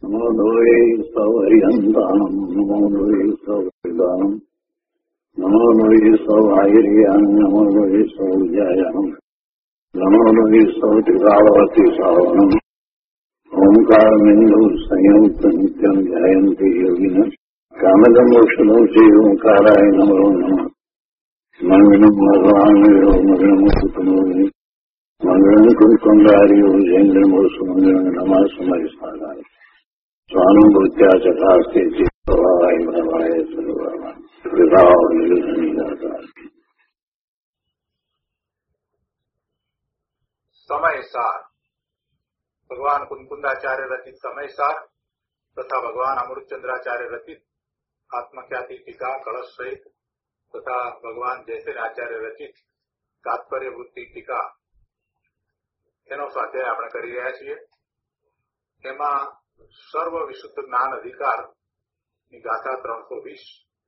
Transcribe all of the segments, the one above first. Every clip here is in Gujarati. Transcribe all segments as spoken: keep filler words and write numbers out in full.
નમો લોહે સૌહરિહંતાણમ નમો લોહે સૌહરિદાનમ નમો લોહે સૌહાયરિયાન નમો લોહે સૌજાયાનમ નમો લોહે સૌત્રિકાવતી સાવનમ ઓમકારમિંદુ સંયુક્ત નિત્યમ ધ્યાયંતિ યોગિન કામદમોક્ષદો છે ઓંકારાય નમો નમઃ મંગલમ ભગવાન મંગલમ સુતમોહિ મંગલમ કુંકુંડાર્યો જૈન્દ્રમો સુમંગલમ નમઃ સમયસ્માનાય સ્વાનુભૂત્યા ચકાસ્તે ચિત્તવાય ભવાય સર્વવા વિભાવ નિર્ધનિદાતા સમયસાર ભગવાન કુંકુંદાચાર્ય રચિત સમયસાર તથા ભગવાન અમૃતચંદ્રાચાર્ય રચિત આત્મખ્યાતિ ટીકા કળશ સહિત તથા ભગવાન જયસેનાચાર્ય રચિત તાત્પર્ય વૃત્તિ ટીકા એનો સ્વાધ્યાય આપણે કરી રહ્યા છીએ. એમાં સર્વ વિશુદ્ધ જ્ઞાન અધિકાર ની ગાથા ત્રણસો વીસ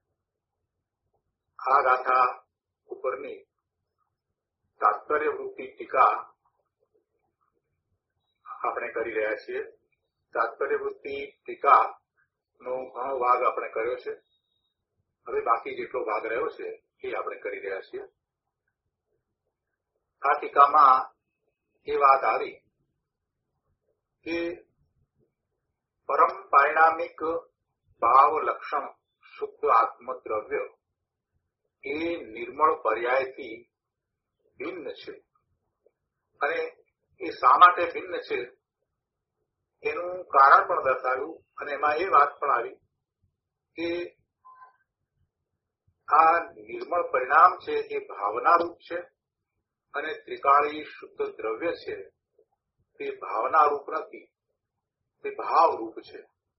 આ ગાથા ઉપરની તાત્પર્ય વૃત્તિ ટીકા આપણે કરી રહ્યા છીએ. તાત્પર્ય વૃત્તિ ટીકા નો ઘણો ભાગ આપણે કર્યો છે. હવે બાકી જેટલો ભાગ રહ્યો છે એ આપણે કરી રહ્યા છીએ. આ ટીકામાં એ વાત આવી કે પરમ પારિણામિક ભાવ લક્ષણ શુદ્ધ આત્મદ્રવ્ય એ નિર્મળ પર્યાયથી ભિન્ન છે અને એ શા માટે ભિન્ન છે એનું કારણ પણ દર્શાવ્યું અને એમાં એ વાત પણ આવી કે આ નિર્મળ પરિણામ છે એ ભાવનારૂપ છે અને ત્રિકાળી શુદ્ધ દ્રવ્ય છે તે ભાવનારૂપ નથી, તે ભાવરૂપ છે.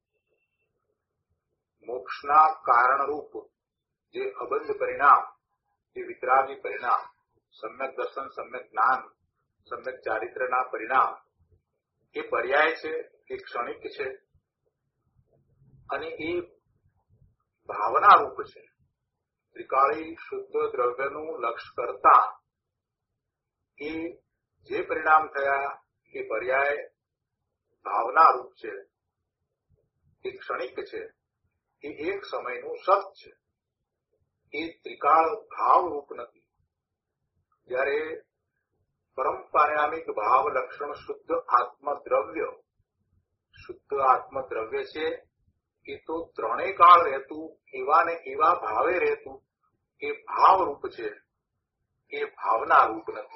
મોક્ષના કારણરૂપ જે અબંધ પરિણામ, જે વિતરાગી પરિણામ, સમ્યક દર્શન, સમ્યક જ્ઞાન, સમ્યક ચારિત્રના પરિણામ એ પર્યાય છે, એ ક્ષણિક છે અને એ ભાવનારૂપ છે. ત્રિકાળી શુદ્ધ દ્રવ્યનું લક્ષ્ય કરતા એ જે પરિણામ થયા એ પર્યાય ભાવનારૂપ છે, એ ક્ષણિક છે, એ એક સમયનું સત છે, એ ત્રિકાળ ભાવરૂપ નથી. જ્યારે પરમ પારિણામિક ભાવ લક્ષણ શુદ્ધ આત્મદ્રવ્ય શુદ્ધ આત્મદ્રવ્ય છે એ તો ત્રણેય કાળ રહેતું, એવા ને એવા ભાવે રહેતું એ ભાવરૂપ છે, એ ભાવનારૂપ નથી.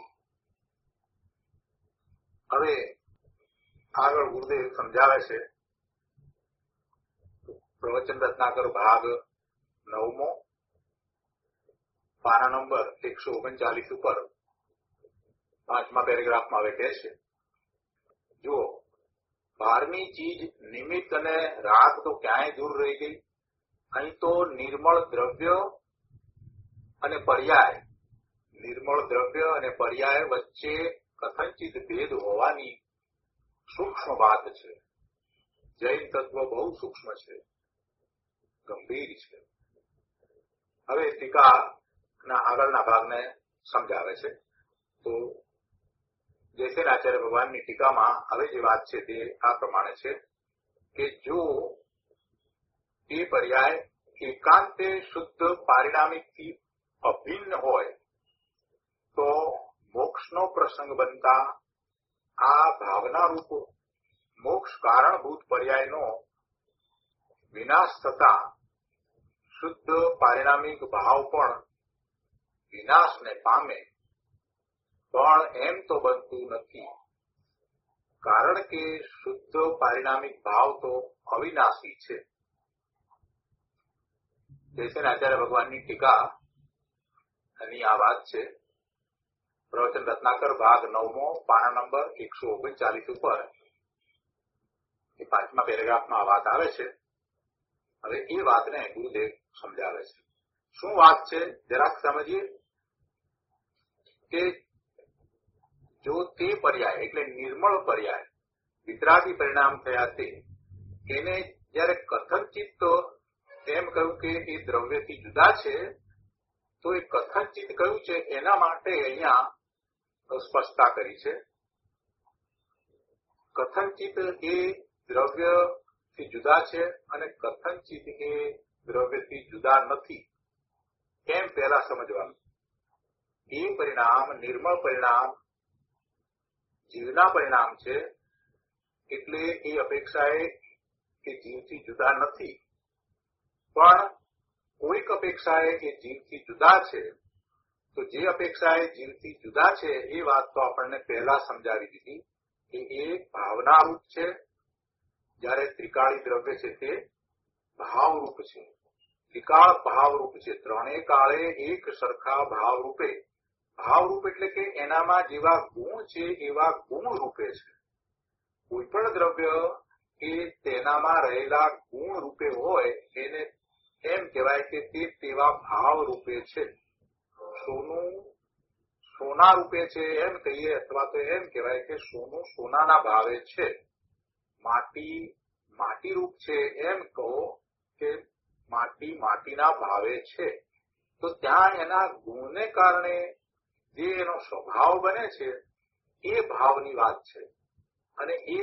હવે આગળ ગુરુદેવ સમજાવે છે. પ્રવચન રત્નાકર ભાગ નવમો પાના નંબર એકસો ઓગણચાલીસ ઉપર પાંચમા પેરેગ્રાફમાં હવે કહે છે, જુઓ, બહારની ચીજ નિમિત્ત અને રાગ તો ક્યાંય દૂર રહી ગઈ. અહીં તો નિર્મળ દ્રવ્ય અને પર્યાય નિર્મળ દ્રવ્ય અને પર્યાય વચ્ચે કથંચિત ભેદ હોવાની સૂક્ષ્મ વાત છે. જૈન તત્વ બહુ સૂક્ષ્મ છે, ગંભીર છે. હવે ટીકાના આગળના ભાગને સમજાવે છે. તો જયસેનાચાર્ય ભગવાનની ટીકામાં હવે જે વાત છે તે આ પ્રમાણે છે કે જો એ પર્યાય એકાંતે શુદ્ધ પારિણામિકથી અભિન્ન હોય તો મોક્ષનો પ્રસંગ બનતા આ ભાવનારૂપ મોક્ષ કારણભૂત પર્યાયનો વિનાશ થતા શુદ્ધ પારિણામિક ભાવ પણ વિનાશને પામે. પણ એમ તો બનતું નથી, કારણ કે શુદ્ધ પારિણામિક ભાવ તો અવિનાશી છે. જયસેનાચાર્ય ભગવાનની ટીકા એની આ વાત છે. પ્રવચન રત્નાકર ભાગ નવમો પાના નંબર એકસો ઓગણચાલીસ ઉપર એ પાંચમા પેરેગ્રાફમાં આ વાત આવે છે. હવે એ વાતને ગુરુદેવ સમજાવે છે. શું વાત છે જરાક સમજીએ કે જો તે પર્યાય એટલે નિર્મળ પર્યાય વિતરાગી પરિણામ થયા તે એને જયારે કથનચિત એમ કહ્યું કે એ દ્રવ્યથી જુદા છે, તો એ કથનચિત કહ્યું છે એના માટે અહીંયા સ્પષ્ટતા કરી છે. કથનચિત એ દ્રવ્ય જીવથી જુદા છે અને કથનચિત એ દ્રવ્યથી જુદા નથી એમ પહેલા સમજવાનું. એ પરિણામ નિર્મળ પરિણામ જીવના પરિણામ છે, એટલે એ અપેક્ષાએ એ જીવથી જુદા નથી, પણ કોઈક અપેક્ષાએ એ જીવથી જુદા છે. તો જે અપેક્ષાએ જીવથી જુદા છે એ વાત તો આપણને પહેલા સમજાવી દીધી કે એ ભાવનારૂપ છે, જ્યારે ત્રિકાળી દ્રવ્ય છે તે ભાવરૂપ છે. ત્રિકાળ ભાવરૂપ છે, ત્રણેય કાળે એક સરખા ભાવરૂપે. ભાવરૂપ એટલે કે એનામાં જેવા ગુણ છે એવા ગુણ રૂપે છે. કોઈ પણ દ્રવ્ય એ તેનામાં રહેલા ગુણ રૂપે હોય એને એમ કહેવાય કે તે તેવા ભાવ રૂપે છે. સોનું સોના રૂપે છે એમ કહીએ, અથવા તો એમ કહેવાય કે સોનું સોનાના ભાવે છે. માટી માટી રૂપ છે એમ કહો કે માટી માટીના ભાવે છે. તો ત્યાં એના ગુણને કારણે જે એનો સ્વભાવ બને છે એ ભાવની વાત છે. અને એ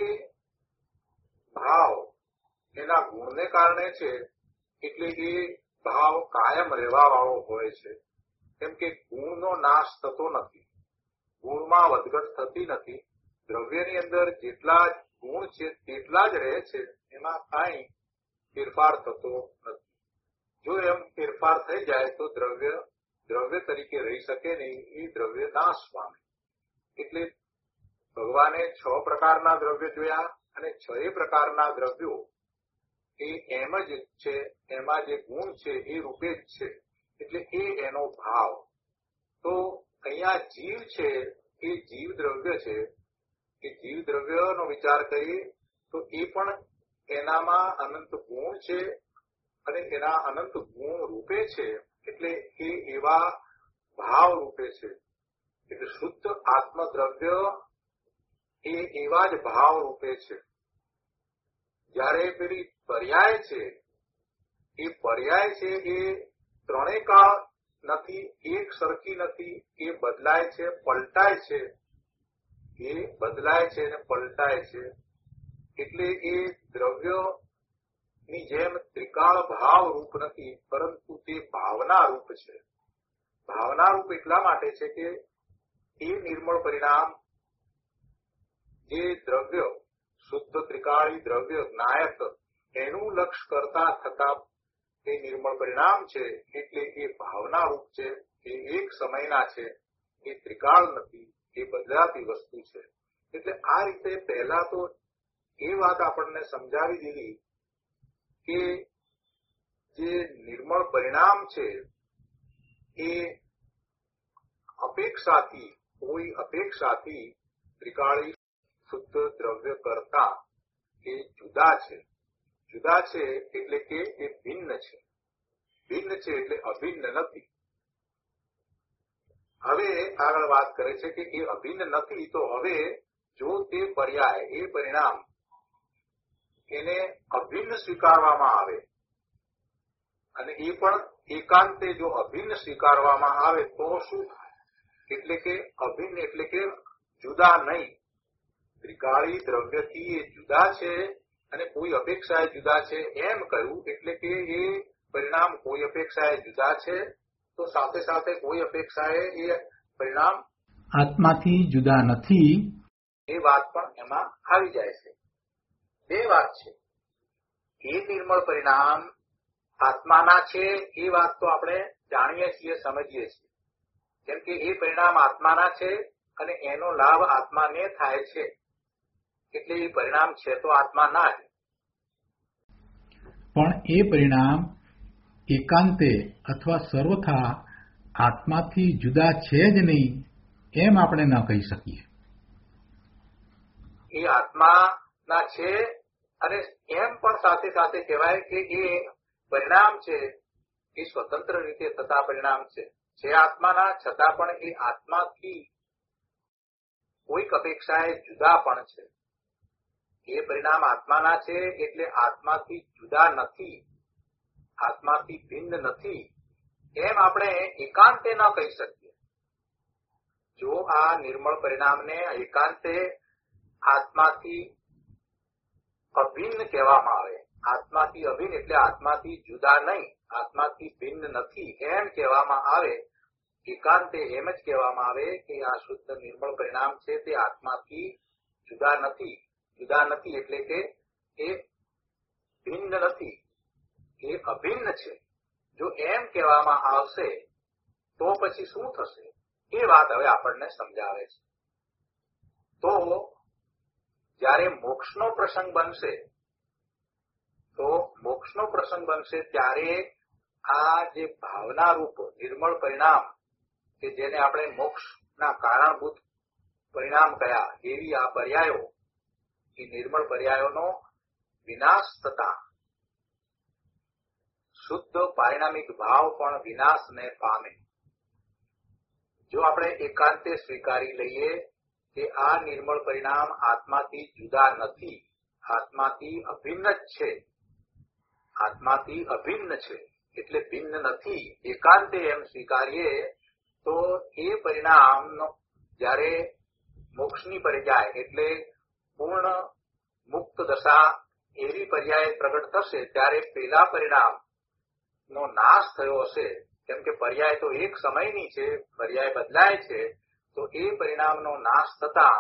ભાવ એના ગુણને કારણે છે, એટલે એ ભાવ કાયમ રહેવા વાળો હોય છે. કેમ કે ગુણનો નાશ થતો નથી, ગુણમાં વધઘટ થતી નથી. દ્રવ્યની અંદર જેટલા ગુણ છે તેટલા જ રહે છે, એમાં કાંઈ ફેરફાર થતો નથી. જો એમ ફેરફાર થઈ જાય તો દ્રવ્ય દ્રવ્ય તરીકે રહી શકે નહીં, એ દ્રવ્ય નાશ પામે. એટલે ભગવાને છ પ્રકારના દ્રવ્ય જોયા અને છ એ પ્રકારના દ્રવ્યો એ એમ જ છે, એમાં જે ગુણ છે એ રૂપે જ છે, એટલે એ એનો ભાવ. તો અહીંયા જીવ છે એ જીવ દ્રવ્ય છે. એ જીવ દ્રવ્યનો વિચાર કરીએ તો એ પણ એનામાં અનંત ગુણ છે અને એના અનંત ગુણ રૂપે છે, એટલે એ એવા ભાવ રૂપે છે. એટલે શુદ્ધ આત્મદ્રવ્ય એ એવા જ ભાવ રૂપે છે. જ્યારે પેલી પર્યાય છે, એ પર્યાય છે એ ત્રણેય કાળ નથી, એક સરખી નથી, એ બદલાય છે, પલટાય છે. એ બદલાય છે અને પલટાય છે. એટલે એ દ્રવ્ય ની જેમ ત્રિકાળ ભાવ રૂપ નથી, પરંતુ તે ભાવના રૂપ છે. ભાવના રૂપ એટલા માટે છે કે એ નિર્મળ પરિણામ જે દ્રવ્ય શુદ્ધ ત્રિકાળી દ્રવ્ય નાયક એનું લક્ષ્ય કરતા થતા એ નિર્મળ પરિણામ છે. એટલે એ ભાવના રૂપ છે, એ એક સમયના છે, એ ત્રિકાળ નથી, એ બદલાતી વસ્તુ છે. એટલે આ રીતે પહેલા તો એ વાત આપણને સમજાવી દીધી કે જે નિર્મળ પરિણામ છે એ અપેક્ષાથી કોઈ અપેક્ષાથી ત્રિકાળી શુદ્ધ દ્રવ્ય કરતા એ જુદા છે. જુદા છે એટલે કે એ ભિન્ન છે. ભિન્ન છે એટલે અભિન્ન નથી. હવે આગળ વાત કરે છે કે એ અભિન્ન નથી, તો હવે જો તે પર્યાય એ પરિણામ એને અભિન્ન સ્વીકારવામાં આવે અને એ પણ એકાંતે જો અભિન્ન સ્વીકારવામાં આવે તો શું થાય? એટલે કે અભિન્ન એટલે કે જુદા નહીં. ત્રિકાળી દ્રવ્યથી એ જુદા છે અને કોઈ અપેક્ષાએ જુદા છે એમ કહ્યું, એટલે કે એ પરિણામ કોઈ અપેક્ષાએ જુદા છે, તો સાથે સાથે કોઈ અપેક્ષાએ એ પરિણામ આત્માથી જુદા નથી, એ વાત પણ એમાં આવી જાય છે. બે વાત છે. એ નિર્મળ પરિણામ આત્માના છે એ વાત તો આપણે જાણીએ છીએ, સમજીએ છીએ. કેમ કે એ પરિણામ આત્માના છે અને એનો લાભ આત્માને થાય છે, એટલે એ પરિણામ છે તો આત્માના જ. પણ એ પરિણામ એકાંતે અથવા સર્વથા આત્માથી જુદા છે જ નહીં એમ આપણે ન કહી શકીએ. એ આત્માના છે અને એમ પણ સાથે સાથે કહેવાય કે એ પરિણામ છે એ સ્વતંત્ર રીતે થતા પરિણામ છે. જે આત્માના છતાં પણ એ આત્માથી કોઈક અપેક્ષાએ જુદા પણ છે. એ પરિણામ આત્માના છે એટલે આત્માથી જુદા નથી, આત્માથી ભિન્ન નથી એમ આપણે એકાંતે ન કહી શકીએ. જો આ નિર્મળ પરિણામને એકાંતે આત્માથી અભિન્ન કહેવામાં આવે આત્માથી અભિન્ન એટલે આત્માથી જુદા નહીં, આત્માથી ભિન્ન નથી એમ કહેવામાં આવે, એકાંતે એમ જ કહેવામાં આવે કે આ શુદ્ધ નિર્મળ પરિણામ છે તે આત્માથી જુદા નથી. જુદા નથી એટલે કે એ ભિન્ન નથી, એ અભિન્ન છે. જો એમ કહેવામાં આવશે તો પછી શું થશે એ વાત હવે આપણને સમજાવે છે. તો જ્યારે મોક્ષનો પ્રસંગ બનશે તો મોક્ષનો પ્રસંગ બનશે ત્યારે આ જે ભાવનારૂપ નિર્મળ પરિણામ કે જેને આપણે મોક્ષના કારણભૂત પરિણામ કયા એવી આ પર્યાયો, એ નિર્મળ પર્યાયોનો વિનાશ થતા શુદ્ધ પારિણામિક ભાવ પણ વિનાશને પામે. જો આપણે એકાંતે સ્વીકારી લઈએ કે આ નિર્મળ પરિણામ આત્માથી જુદા નથી, આત્માથી અભિન્ન જ છે, આત્માથી અભિન્ન છે એટલે ભિન્ન નથી, એકાંતે એમ સ્વીકારીએ તો એ પરિણામનો જ્યારે મોક્ષની પર્યાય એટલે પૂર્ણ મુક્ત દશા એવી પર્યાય પ્રગટ થશે ત્યારે પેલા પરિણામ નો નાશ થયો હશે. કેમ કે પર્યાય તો એક સમયની છે, પર્યાય બદલાય છે, તો એ પરિણામનો નાશ થતા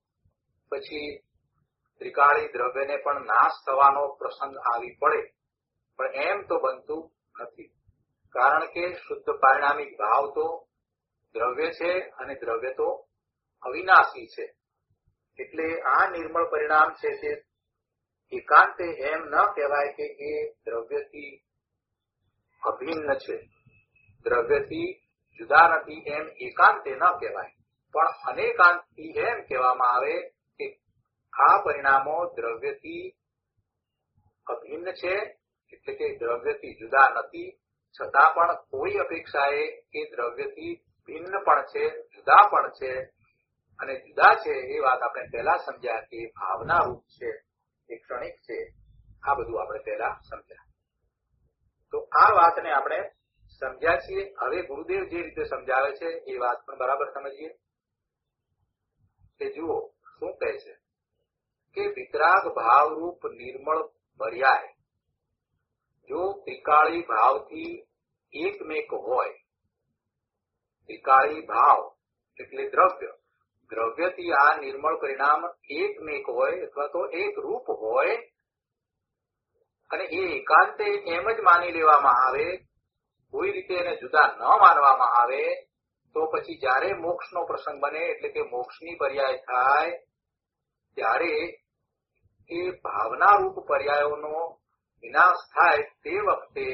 પછી ત્રિકાળી દ્રવ્યને પણ નાશ થવાનો પ્રસંગ આવી પડે. પણ એમ તો બનતું નથી, કારણ કે શુદ્ધ પારિણામિક ભાવ તો દ્રવ્ય છે અને દ્રવ્ય તો અવિનાશી છે. એટલે આ નિર્મળ પરિણામ છે તે એકાંતે એમ ન કહેવાય કે એ દ્રવ્યથી અભિન્ન છે, દ્રવ્યથી જુદા નથી એમ એકાંતે ન કહેવાય. પણ અનેકાંતથી એમ કહેવામાં આવે કે આ પરિણામો દ્રવ્યથી અભિન્ન છે એટલે કે દ્રવ્યથી જુદા નથી, છતાં પણ કોઈ અપેક્ષાએ એ દ્રવ્યથી ભિન્ન પણ છે, જુદા પણ છે. અને જુદા છે એ વાત આપણે પહેલા સમજ્યા કે ભાવના રૂપ છે, એ ક્ષણિક છે. આ બધું આપણે પહેલા સમજ્યા. તો આ વાતને આપણે સમજ્યા છીએ. હવે ગુરુદેવ જે રીતે સમજાવે છે એ વાત પણ બરાબર સમજીએ. કે જુઓ શું કહે છે કે વિતરાગ ભાવરૂપ નિર્મળ પર્યાય જો ત્રિકાળી ભાવથી એકમેક હોય, ત્રિકાળી ભાવ એટલે દ્રવ્ય, દ્રવ્યથી આ નિર્મળ પરિણામ એકમેક હોય અથવા તો એક રૂપ હોય અને એ એકાંતે એમ જ માની લેવામાં આવે, કોઈ રીતે એને જુદા ન માનવામાં આવે, તો પછી જ્યારે મોક્ષનો પ્રસંગ બને એટલે કે મોક્ષની પર્યાય થાય ત્યારે એ ભાવનારૂપ પર્યાયોનો વિનાશ થાય તે વખતે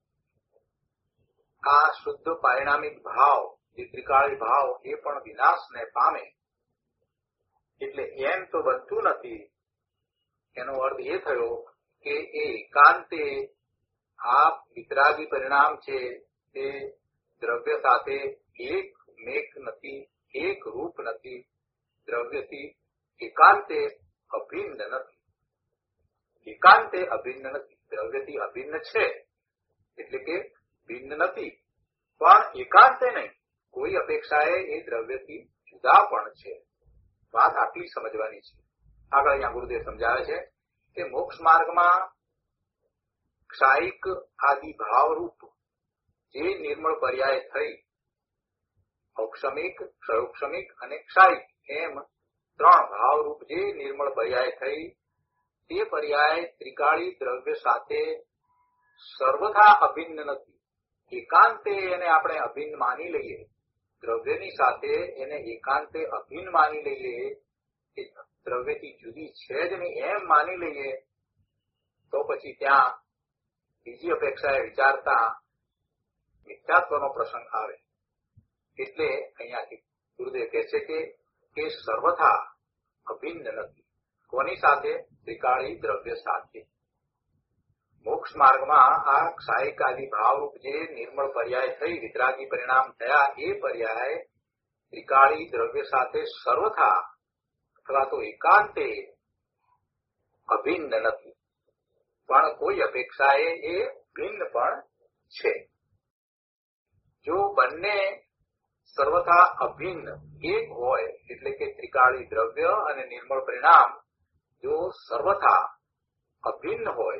આ શુદ્ધ પારિણામિક ભાવ જે ત્રિકાળી ભાવ એ પણ વિનાશને પામે. એટલે એમ તો બનતું નથી. એનો અર્થ એ થયો કે એ એકાંતે આ વિતરાગી પરિણામ છે તે દ્રવ્ય સાથે એક મેક નથી, એક રૂપ નથી, દ્રવ્યથી એકાંતે અભિન્ન નથી. એકાંતે અભિન્ન નથી, દ્રવ્યથી અભિન્ન છે એટલે કે ભિન્ન નથી, પણ એકાંતે નહીં, કોઈ અપેક્ષાએ એ દ્રવ્યથી જુદા પણ છે. વાત આટલી સમજવાની છે. આગળ અહીંયા ગુરુદેવ સમજાવે છે કે મોક્ષ માર્ગમાં ક્ષાયિક આદિ ભાવરૂપ જે નિર્મળ પર્યાય થઈ, ઔક્ષમિક, ક્ષયોક્ષમિક અને ક્ષાયિક એમ ત્રણ ભાવરૂપ જે નિર્મળ પર્યાય થઈ તે પર્યાય ત્રિકાળી દ્રવ્ય સાથે સર્વથા અભિન્ન નથી. એકાંતે એને આપણે અભિન્ન માની લઈએ, દ્રવ્યની સાથે એને એકાંતે અભિન્ન માની લઈએ, એ દ્રવ્યથી જુદી છે જ નહીં એમ માની લઈએ, તો પછી ત્યાં બીજી અપેક્ષાએ વિચારતા મિથ્યાત્વનો પ્રસંગ આવે. એટલે અહીંયાથી ગુરુદેવ કહે છે કે એ સર્વથા અભિન્ન નથી. કોની સાથે? ત્રિકાળી દ્રવ્ય સાથે. મોક્ષ માર્ગમાં આ ક્ષાયિક આદિ ભાવરૂપ જે નિર્મળ પર્યાય થઈ, વિતરાગી પરિણામ થયા, એ પર્યાય ત્રિકાળી દ્રવ્ય સાથે સર્વથા અથવા તો એકાંતે અભિન્ન નથી, પણ કોઈ અપેક્ષાએ એ ભિન્ન પણ છે. જો બંને સર્વથા અભિન્ન એક હોય એટલે કે ત્રિકાળી દ્રવ્ય અને નિર્મળ પરિણામ જો સર્વથા અભિન્ન હોય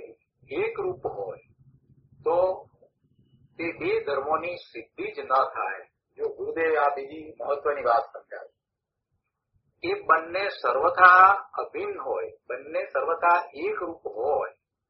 એક રૂપ હોય તો તે બે ધર્મોની સિદ્ધિ જ ન થાય. જો ગુરુદેવ આ બીજી મહત્વની વાત સમજાવે, એ બંને સર્વથા અભિન્ન હોય, બંને સર્વથા એક રૂપ હોય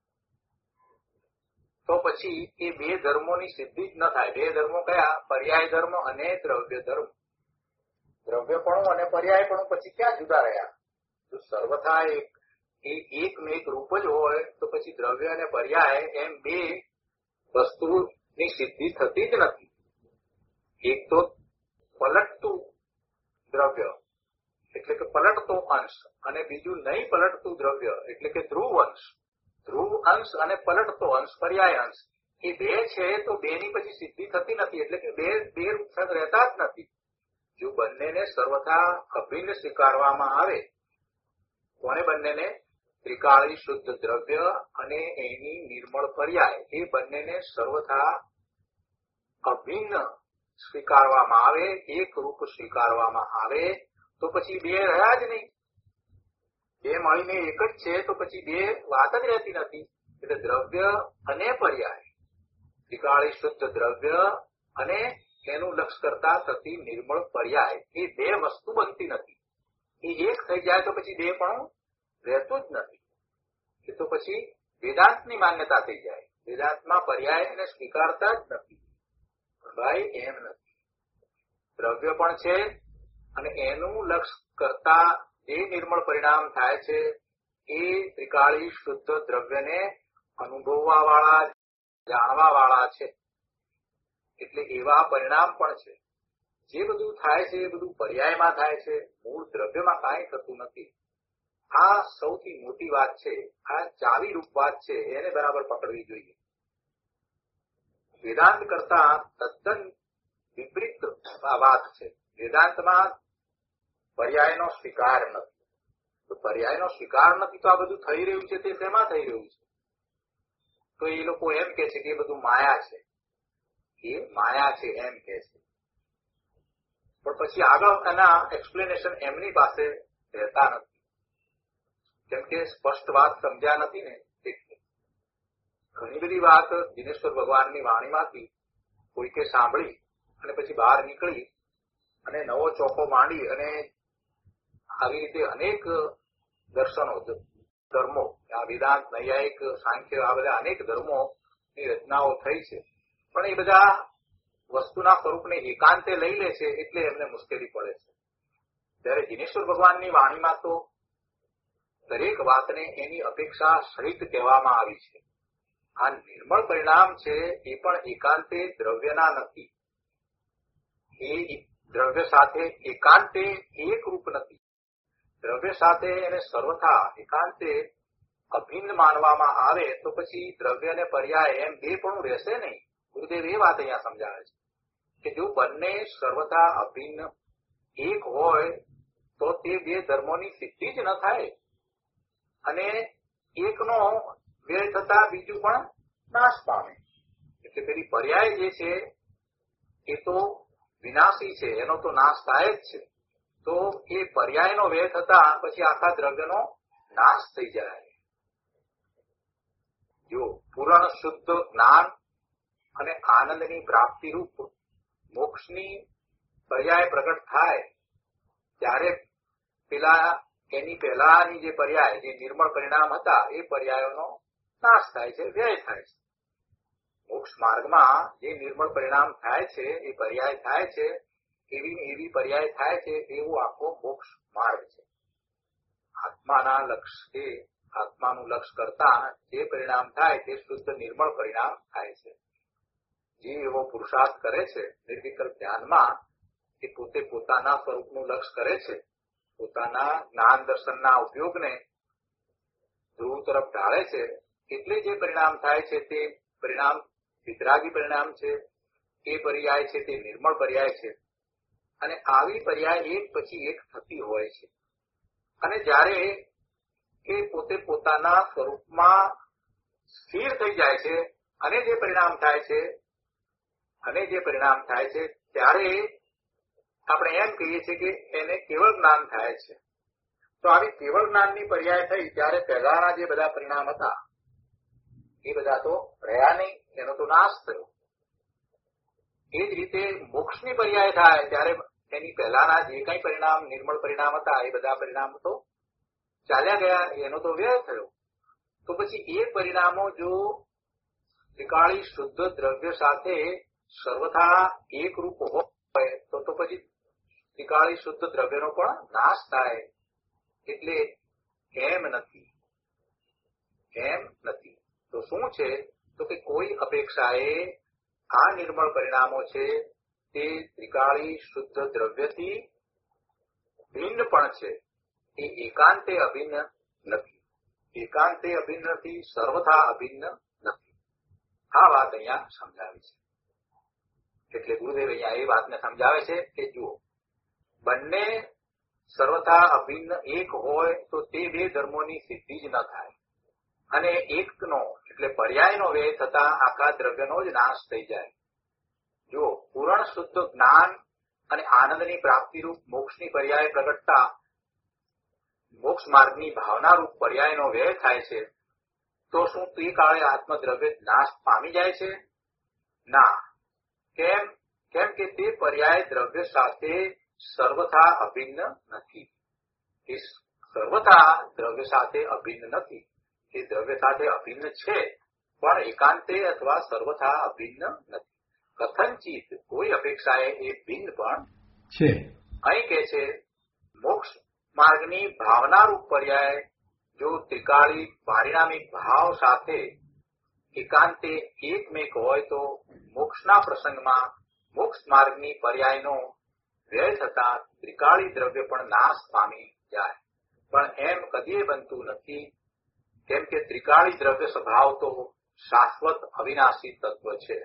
તો પછી એ બે ધર્મોની સિદ્ધિ જ ન થાય. બે ધર્મો કયા? પર્યાય ધર્મ અને દ્રવ્ય ધર્મ. દ્રવ્યપણું અને પર્યાયપણું પછી ક્યાં જુદા રહ્યા? જો સર્વથા એક એક ને એક રૂપ જ હોય તો પછી દ્રવ્ય અને પર્યાય એમ બે વસ્તુની સિદ્ધિ થતી જ નથી. એક તો પલટતું દ્રવ્ય એટલે કે પલટતો અંશ, અને બીજું નહીં પલટતું દ્રવ્ય એટલે કે ધ્રુવ અંશ. ધ્રુવ અંશ અને પલટતો અંશ, પર્યાય અંશ, એ બે છે તો બે ની પછી સિદ્ધિ થતી નથી. એટલે કે બે બે રૂપ રહેતા જ નથી. જો બંનેને સર્વથા અભિન્ન સ્વીકારવામાં આવે, કોને બંનેને? ત્રિકાળી શુદ્ધ દ્રવ્ય અને એની નિર્મળ પર્યાય, એ બંનેને સર્વથા અભિન્ન સ્વીકારવામાં આવે, એક રૂપ સ્વીકારવામાં આવે તો પછી બે રહ્યા જ નહીં. બે મળીને એક જ છે તો પછી બે વાત જ રહેતી નથી. એટલે દ્રવ્ય અને પર્યાય, ત્રિકાળી શુદ્ધ દ્રવ્ય અને એનું લક્ષ કરતા થતી નિર્મળ પર્યાય, એ બે વસ્તુ બનતી નથી. એ એક થઈ જાય તો પછી બે પણ રહેતું જ નથી. એ તો પછી વેદાંતની માન્યતા થઈ જાય. વેદાંતમાં પર્યાય એને સ્વીકારતા જ નથી. ભાઈ એમ નથી. દ્રવ્ય પણ છે અને એનું લક્ષ કરતા જે નિર્મળ પરિણામ થાય છે એ ત્રિકાળી શુદ્ધ દ્રવ્યને અનુભવવા વાળા, જાણવા વાળા છે. એટલે એવા પરિણામ પણ છે. જે બધું થાય છે એ બધું પર્યાયમાં થાય છે, મૂળ દ્રવ્યમાં કાંઈ થતું નથી. આ સૌથી મોટી વાત છે. આ ચાવી રૂપ વાત છે, એને બરાબર પકડવી જોઈએ. વેદાંત કરતા તદ્દન વિપરીત આ વાત છે. વેદાંતમાં પર્યાયનો સ્વીકાર નથી. તો પર્યાયનો સ્વીકાર નથી તો આ બધું થઈ રહ્યું છે તે શેમાં થઈ રહ્યું છે? તો એ લોકો એમ કે છે કે એ બધું માયા છે, એ માયા છે એમ કે છે. પણ પછી આગળ એના એક્સપ્લેનેશન એમની પાસે રહેતા નથી. કેમ કે સ્પષ્ટ વાત સમજ્યા નથી ને. એટલે ઘણી બધી વાત દિનેશ્વર ભગવાનની વાણીમાંથી કોઈકે સાંભળી અને પછી બહાર નીકળી અને નવો ચોકો માંડી અને આવી રીતે અનેક દર્શનો, ધર્મો, આ વેદાંત, નૈયાયિક, સાંખ્ય, આ બધા અનેક ધર્મોની રચનાઓ થઈ છે. પણ એ બધા વસ્તુના સ્વરૂપને એકાંતે લઈ લે છે એટલે એમને મુશ્કેલી પડે છે. ત્યારે દિનેશ્વર ભગવાનની વાણીમાં તો દરેક વાતને એની અપેક્ષા સહિત કહેવામાં આવી છે. આ નિર્મળ પરિણામ છે એ પણ એકાંતે દ્રવ્યના નથી. એ દ્રવ્ય સાથે એકાંતે એક રૂપ નથી. દ્રવ્ય સાથે એને સર્વથા એકાંતે અભિન્ન માનવામાં આવે તો પછી દ્રવ્ય અને પર્યાય એમ બે પણ રહેશે નહીં. ગુરુદેવ એ વાત અહીંયા સમજાવે છે કે જો બંને સર્વથા અભિન્ન એક હોય તો તે બે ધર્મોની સિદ્ધિ જ ન થાય. અને એકનો વ્યય થતા બીજું પણ નાશ પામે. એટલે પેલી પર્યાય જે છે એ તો વિનાશી છે, એનો તો નાશ થાય જ છે. તો એ પર્યાયનો વ્યય થતા પછી આખા દ્રવ્યનો નાશ થઈ જાય. જો પૂર્ણ શુદ્ધ જ્ઞાન અને આનંદની પ્રાપ્તિ રૂપ મોક્ષની પર્યાય પ્રગટ થાય ત્યારે પેલા એની પહેલાની જે પર્યાય, જે નિર્મળ પરિણામ હતા એ પર્યાયોનો નાશ થાય છે, વ્યય થાય છે. મોક્ષ માર્ગમાં જે નિર્મળ પરિણામ થાય છે, એ પર્યાય થાય છે, એવી એવી પર્યાય થાય છે, એવો આખો મોક્ષ માર્ગ છે. આત્માના લક્ષ્ય, આત્માનું લક્ષ્ય કરતા જે પરિણામ થાય તે શુદ્ધ નિર્મળ પરિણામ થાય છે. જે એવો પુરુષાર્થ કરે છે નિર્વિકલ્પ ધ્યાનમાં, એ પોતે પોતાના સ્વરૂપનું લક્ષ્ય કરે છે, પોતાના જ્ઞાન દર્શનના ઉપયોગને ધ્રુવ તરફ ઢાળે છે, એટલે જે પરિણામ થાય છે તે પરિણામ વિતરાગી પરિણામ છે. એ પર્યાય છે તે નિર્મળ પર્યાય છે. અને આવી પર્યાય એક પછી એક થતી હોય છે. અને જ્યારે એ પોતે પોતાના સ્વરૂપમાં સ્થિર થઈ જાય છે અને જે પરિણામ થાય છે અને જે પરિણામ થાય છે ત્યારે આપણે એમ કહીએ છીએ કે એને કેવળ જ્ઞાન થાય છે. તો આવી કેવળ જ્ઞાનની પર્યાય થઈ ત્યારે પહેલાના જે બધા પરિણામ હતા એ બધા તો રહ્યા નહીં, એનો તો નાશ થયો. એ જ રીતે મોક્ષની પર્યાય થાય ત્યારે એની પહેલાના જે કઈ પરિણામ નિર્મળ પરિણામ હતા એ બધા પરિણામ તો ચાલ્યા ગયા, એનો તો વ્યય થયો. તો પછી એ પરિણામો જો ત્રિકાળી શુદ્ધ દ્રવ્ય સાથે સર્વથા એક રૂપ હોય તો તો પછી ત્રિકાળી શુદ્ધ દ્રવ્યનો પણ નાશ થાય. એટલે એમ નથી, એમ નથી. તો શું છે તો કે કોઈ અપેક્ષાએ આ નિર્મળ પરિણામો છે તે ત્રિકાળી શુદ્ધ દ્રવ્યથી ભિન્ન પણ છે, એ એકાંતે અભિન્ન નથી. એકાંતે અભિન્ન નથી, સર્વથા અભિન્ન નથી. આ વાત અહીંયા સમજાવી છે. એટલે ગુરુદેવ અહીંયા એ વાતને સમજાવે છે કે જુઓ, બંને સર્વથા અભિન્ન એક હોય તો તે બે ધર્મોની સિદ્ધિ જ ન થાય, અને એકનો એટલે પર્યાયનો વ્યય થતા આખા દ્રવ્યનો જ નાશ થઈ જાય. જો પૂર્ણ શુદ્ધ જ્ઞાન અને આનંદની પ્રાપ્તિરૂપ મોક્ષની પર્યાય પ્રગટતા મોક્ષ માર્ગની ભાવનારૂપ પર્યાયનો વ્યય થાય છે, તો શું તે કાળે આત્મદ્રવ્ય નાશ પામી જાય છે? ના. કેમ? કેમ કે તે પર્યાય દ્રવ્ય સાથે સર્વથા અભિન્ન નથી. એ સર્વથા દ્રવ્ય સાથે અભિન્ન નથી. એ દ્રવ્ય સાથે અભિન્ન છે પણ એકાંતે અથવા સર્વથા અભિન્ન નથી. કથનચિત કોઈ અપેક્ષાએ એ ભિન્ન પણ છે. અહીં કે છે મોક્ષ માર્ગની ભાવનારૂપ પર્યાય જો ત્રિકાળી પારિણામિક ભાવ સાથે એકાંતે એકમેક હોય તો મોક્ષના પ્રસંગમાં મોક્ષ માર્ગની પર્યાયનો વ્યય થતા ત્રિકાળી દ્રવ્ય પણ નાશ પામી જાય. પણ એમ કદીએ બનતું નથી, કેમ કે ત્રિકાળી દ્રવ્ય સ્વભાવ તો શાશ્વત અવિનાશી તત્વ છે.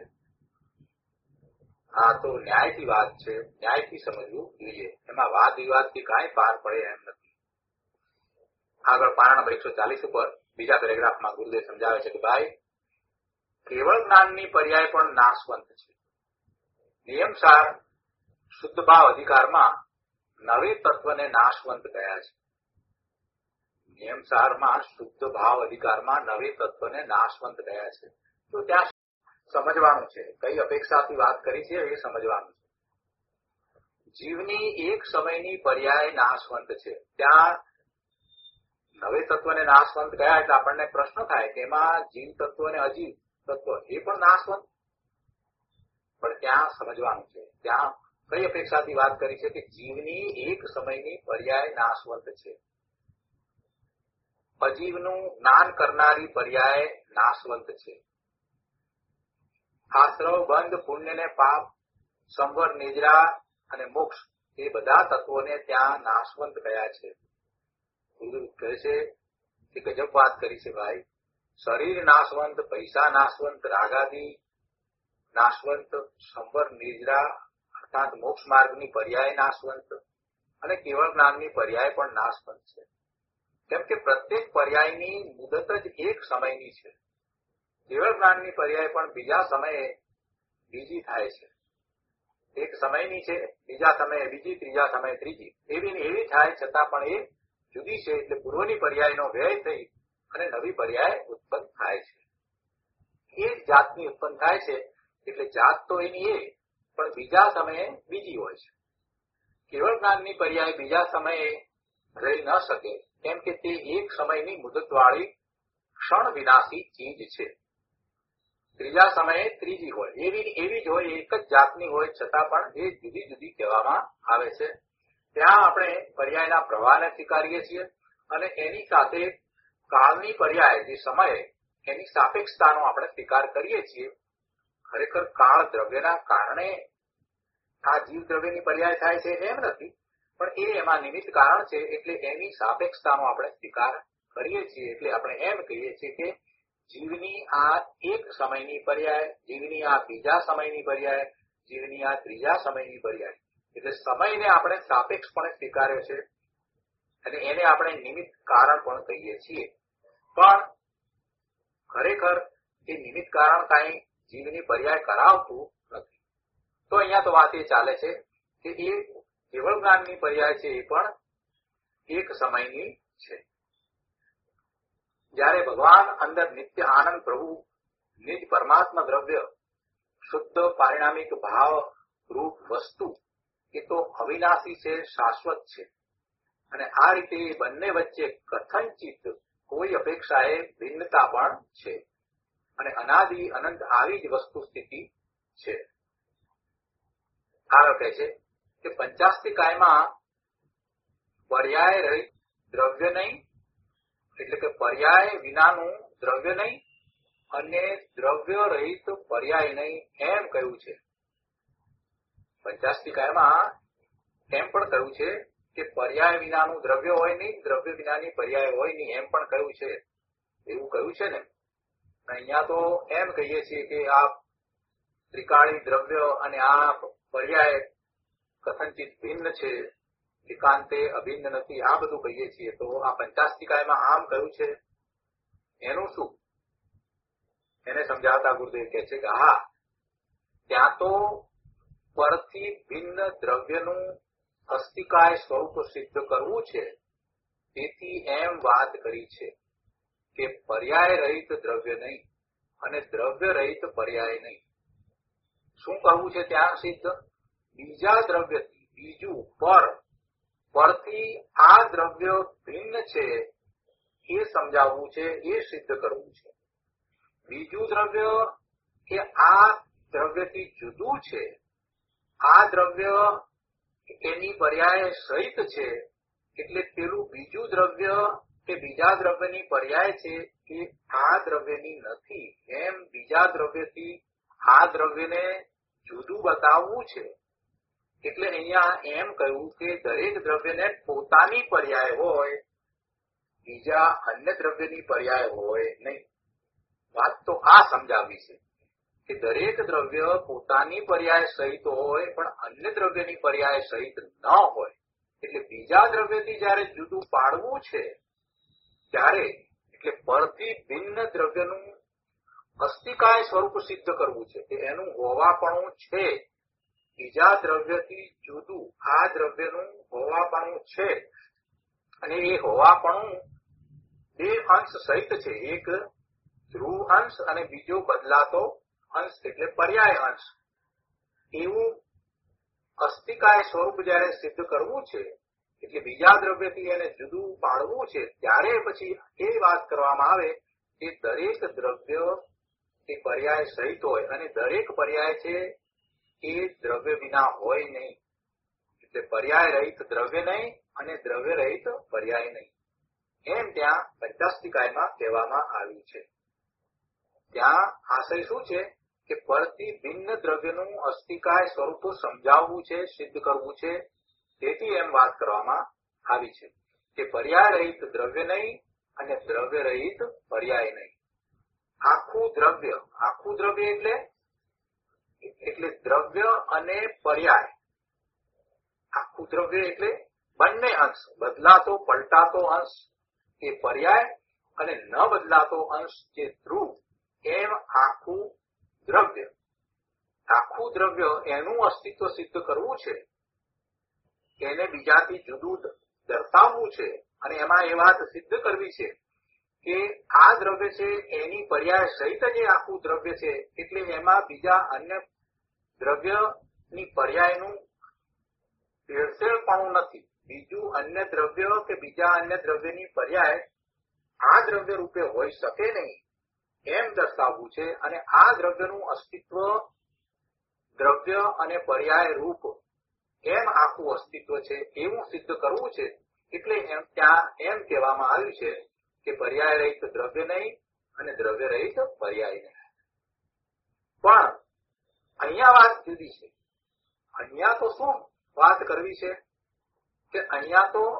આ તો ન્યાયથી વાત છે, ન્યાયથી સમજવું જોઈએ. એમાં વાદ વિવાદથી કાંઈ પાર પડે એમ નથી. આગળ પાના નંબર એકસો ચાલીસ ઉપર બીજા પેરેગ્રાફમાં ગુરુદેવ સમજાવે છે કે ભાઈ, કેવળ જ્ઞાનની પર્યાય પણ નાશવંત છે. નિયમસાર શુદ્ધ ભાવ અધિકારમાં નવે તત્વને નાશવંત ગયા છે. નિયમસારમાં શુદ્ધ ભાવ અધિકારમાં નવે તત્વને નાશવંત ગયા છે. તો ત્યાં સમજવાનું છે, કઈ અપેક્ષાથી વાત કરી છે એ સમજવાનું છે. જીવની એક સમયની પર્યાય નાશવંત છે. ત્યાં નવે તત્વને નાશવંત ગયા એટલે આપણને પ્રશ્ન થાય કે એમાં જીવ તત્વ અને અજીવ તત્વ એ પણ નાશવંત. પણ ત્યાં સમજવાનું છે, ત્યાં કઈ અપેક્ષાથી વાત કરી છે કે જીવની એક સમયની પર્યાય નાશવંત છે. અજીવનું જ્ઞાન કરનારી પર્યાય નાશવંત છે. આશ્રવ બંધ પુણ્ય ને પાપ સંવર નિદ્રા અને મોક્ષ એ બધા તત્વોને ત્યાં નાશવંત ગયા છે. ગુરુ કહે છે કે ગજબ વાત કરી છે ભાઈ. શરીર નાશવંત, પૈસા નાશવંત, રાગાદી નાશવંત, સંવર નિદ્રા અર્થાત મોક્ષ માર્ગની પર્યાય નાશવંત અને કેવળ જ્ઞાનની પર્યાય પણ નાશવંત છે. કેમ કે પ્રત્યેક પર્યાયની મુદત જ એક સમયની છે. કેવળ જ્ઞાનની પર્યાય પણ બીજા સમયે બીજી થાય છે. એક સમયની છે, બીજા સમયે બીજી, ત્રીજા સમયે ત્રીજી, એવી ને એવી થાય છતાં પણ એ જુદી છે. એટલે પૂર્વની પર્યાયનો વ્યય થઈ અને નવી પર્યાય ઉત્પન્ન થાય છે. એ જ જાતની ઉત્પન્ન થાય છે. એટલે જાત તો એની એ પણ બીજા સમયે બીજી હોય છે. કેવળ જ્ઞાનની પર્યાય બીજા સમયે રહી ન શકે, કેમ કે તે એક સમયની મુદતવાળી ક્ષણ વિનાશી ચીજ છે. ત્રીજા સમયે ત્રીજી હોય, એવી એવી જ હોય, એક જ જાતની હોય છતાં પણ એ જુદી જુદી કહેવામાં આવે છે. ત્યાં આપણે પર્યાયના પ્રવાહને સ્વીકારીએ છીએ અને એની સાથે કાળની પર્યાય જે સમયે એની સાપેક્ષતાનો આપણે સ્વીકાર કરીએ છીએ. ખરેખર કાળ દ્રવ્યના કારણે આ જીવ દ્રવ્યની પર્યાય થાય છે એમ નથી, પણ એ એમાં નિમિત્ત કારણ છે. એટલે એની સાપેક્ષતાનો આપણે સ્વીકાર કરીએ છીએ. એટલે આપણે એમ કહીએ છીએ કે જીવની આ એક સમયની પર્યાય, જીવની આ બીજા સમયની પર્યાય, જીવની આ ત્રીજા સમયની પર્યાય. એટલે સમયને આપણે સાપેક્ષપણે સ્વીકાર્યો છે અને એને આપણે નિમિત્ત કારણ પણ કહીએ છીએ. પણ ખરેખર એ નિમિત્ત કારણ કાંઈ જીવની પર્યાય કરાવતું નથી. તો અહીંયા તો વાત એ ચાલે છે કે એ કેવળ જ્ઞાનની પર્યાય છે એ પણ એક સમયની છે. જ્યારે ભગવાન અંદર નિત્ય આનંદ પ્રભુ નિજ પરમાત્મા દ્રવ્ય શુદ્ધ પારિણામિક ભાવ રૂપ વસ્તુ એ તો અવિનાશી છે, શાશ્વત છે. અને આ રીતે એ બંને વચ્ચે કથનચિત કોઈ અપેક્ષાએ ભિન્નતા પણ છે અને અનાદિ અનંત આવી જ વસ્તુ સ્થિતિ છે. આગળ કહે છે કે પંચાસ્તિકાયમાં પર્યાય રહિત દ્રવ્ય નહીં, એટલે કે પર્યાય વિનાનું દ્રવ્ય નહીં અને દ્રવ્ય રહિત પર્યાય નહીં એમ કહ્યું છે. પંચાસ્તિકાયમાં એમ પણ કહ્યું છે કે પર્યાય વિનાનું દ્રવ્ય હોય નહીં, દ્રવ્ય વિનાની પર્યાય હોય નહીં એમ પણ કહ્યું છે. એવું કહ્યું છે ને. અહીંયા તો એમ કહીએ છીએ કે આ ત્રિકાળી દ્રવ્ય અને આ પર્યાય કથનચિત ભિન્ન છે, એકાંતે અભિન્ન નથી, આ બધું કહીએ છીએ. તો આ પંચાસ્તિકાયમાં આમ કહ્યું છે એનું શું? એને સમજાવતા ગુરુદેવ કહે છે કે હા, ત્યાં તો પરથી ભિન્ન દ્રવ્યનું અસ્તિકાય સ્વરૂપ સિદ્ધ કરવું છે, તેથી એમ વાત કરી છે કે પર્યાય રહિત દ્રવ્ય નહીં અને દ્રવ્ય રહિત પર્યાય નહીં. શું કહવું છે ત્યાં સિદ્ધ? બીજા દ્રવ્યથી બીજું પર પરથી આ દ્રવ્ય ભિન્ન છે એ સમજાવવું છે, એ સિદ્ધ કરવું છે. બીજું દ્રવ્ય કે આ દ્રવ્યથી જુદું છે, આ દ્રવ્ય એની પર્યાય સહિત છે, એટલે પેલું બીજું દ્રવ્ય કે બીજા દ્રવ્યની પર્યાય છે એ આ દ્રવ્યની નથી એમ બીજા દ્રવ્યથી આ દ્રવ્યને જુદું બતાવવું છે. એટલે અહીંયા એમ કહ્યું કે દરેક દ્રવ્યને પોતાની પર્યાય હોય, બીજા અન્ય દ્રવ્યની પર્યાય હોય નહીં. વાત તો આ સમજાવી છે કે દરેક દ્રવ્ય પોતાની પર્યાય સહિત હોય પણ અન્ય દ્રવ્યની પર્યાય સહિત ન હોય. એટલે બીજા દ્રવ્યથી જયારે જુદું પાડવું છે ત્યારે એટલે પરથી ભિન્ન દ્રવ્યનું અસ્તિકાય સ્વરૂપ સિદ્ધ કરવું છે કે એનું હોવાપણું છે. બીજા દ્રવ્યથી જુદું આ દ્રવ્યનું હોવાપણું છે અને એ હોવાપણું બે અંશ સહિત છે. એક ધ્રુવ અંશ અને બીજો બદલાતો અંશ એટલે પર્યાય અંશ. એવું અસ્તિકાય સ્વરૂપ જયારે સિદ્ધ કરવું છે એટલે બીજા દ્રવ્યથી એને જુદું પાડવું છે, ત્યારે પછી એ વાત કરવામાં આવે કે દરેક દ્રવ્ય એ પર્યાય સહિત હોય અને દરેક પર્યાય છે એ દ્રવ્ય વિના હોય નહીં. એટલે પર્યાય રહિત દ્રવ્ય નહીં અને દ્રવ્ય રહિત પર્યાય નહીં એમ ત્યાં પંચાસ્તિકાયમાં કહેવામાં આવ્યું છે. ત્યાં આશય શું છે કે પરથી ભિન્ન દ્રવ્યનું અસ્તિકાય સ્વરૂપ સમજાવવું છે, સિદ્ધ કરવું છે. તેથી એમ વાત કરવામાં આવી છે કે પર્યાય રહિત દ્રવ્ય નહીં અને દ્રવ્ય રહિત પર્યાય નહીં. આખું દ્રવ્ય, આખું દ્રવ્ય એટલે એટલે દ્રવ્ય અને પર્યાય. આખું દ્રવ્ય એટલે બંને અંશ, બદલાતો પલટાતો અંશ એ પર્યાય અને ન બદલાતો અંશ જે ધ્રુવ, એમ આખું દ્રવ્ય. આખું દ્રવ્ય એનું અસ્તિત્વ સિદ્ધ કરવું છે, એને બીજાથી જુદું દર્શાવવું છે અને એમાં એ વાત સિદ્ધ કરવી છે કે આ દ્રવ્ય છે એની પર્યાય સહિત જે આખું દ્રવ્ય છે, એટલે એમાં બીજા અન્ય દ્રવ્યની પર્યાયનું ભેળસેળપણું નથી. બીજું અન્ય દ્રવ્ય કે બીજા અન્ય દ્રવ્યની પર્યાય આ દ્રવ્ય રૂપે હોઈ શકે નહીં એમ દર્શાવવું છે. અને આ દ્રવ્યનું અસ્તિત્વ દ્રવ્ય અને પર્યાય રૂપ એમ આખું અસ્તિત્વ છે એવું સિદ્ધ કરવું છે. એટલે એમ ત્યાં એમ કહેવામાં આવ્યું છે કે પર્યાય રહિત દ્રવ્ય નહીં અને દ્રવ્ય રહિત પર્યાય નહીં. પણ અહીંયા વાત જુદી છે. અહીંયા તો શું વાત કરવી છે કે અહીંયા તો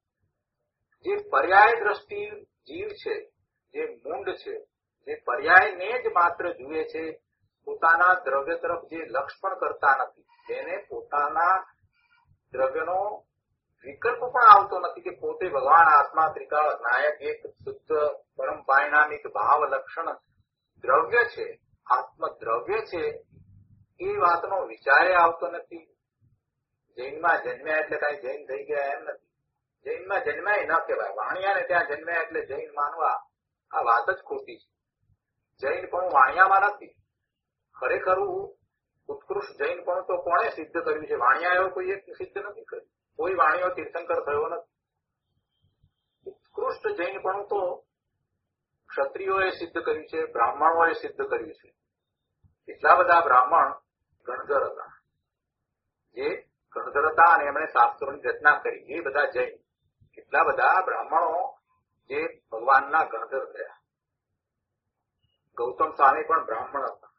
જે પર્યાય દ્રષ્ટિ જીવ છે, જે મૂંડ છે, જે પર્યાયને જ માત્ર જુએ છે, પોતાના દ્રવ્ય તરફ જે લક્ષ પણ કરતા નથી, જેને પોતાના દ્રવ્યનો વિકલ્પ પણ આવતો નથી કે પોતે ભગવાન આત્મા ત્રિકાળ નાયક એક શુદ્ધ પરમ પારિણામિક ભાવ લક્ષણ દ્રવ્ય છે, આત્મ દ્રવ્ય છે, એ વાતનો વિચારે આવતો નથી. જૈનમાં જન્મ્યા એટલે કઈ જૈન થઈ ગયા એમ નથી. જૈનમાં જન્મ્યા ન કહેવાય. વાણિયાને ત્યાં જન્મ્યા એટલે જૈન માનવા આ વાત જ ખોટી છે. જૈન પણ વાણિયામાં નથી. ખરેખર ઉત્કૃષ્ટ જૈન પણ તો કોણે સિદ્ધ કર્યું છે? વાણિયા એવો કોઈ એક સિદ્ધ નથી કર્યું. કોઈ વાણિયો તીર્થંકર થયો નથી. ઉત્કૃષ્ટ જૈન પણ તો ક્ષત્રિયોએ સિદ્ધ કર્યું છે, બ્રાહ્મણોએ સિદ્ધ કર્યું છે. એટલા બધા બ્રાહ્મણ ગણધર હતા, જે ગણધર હતા અને એમણે શાસ્ત્રોની રચના કરી. એ બધા જૈન. એટલા બધા બ્રાહ્મણો જે ભગવાનના ગણધર થયા. ગૌતમ સ્વામી પણ બ્રાહ્મણ હતા.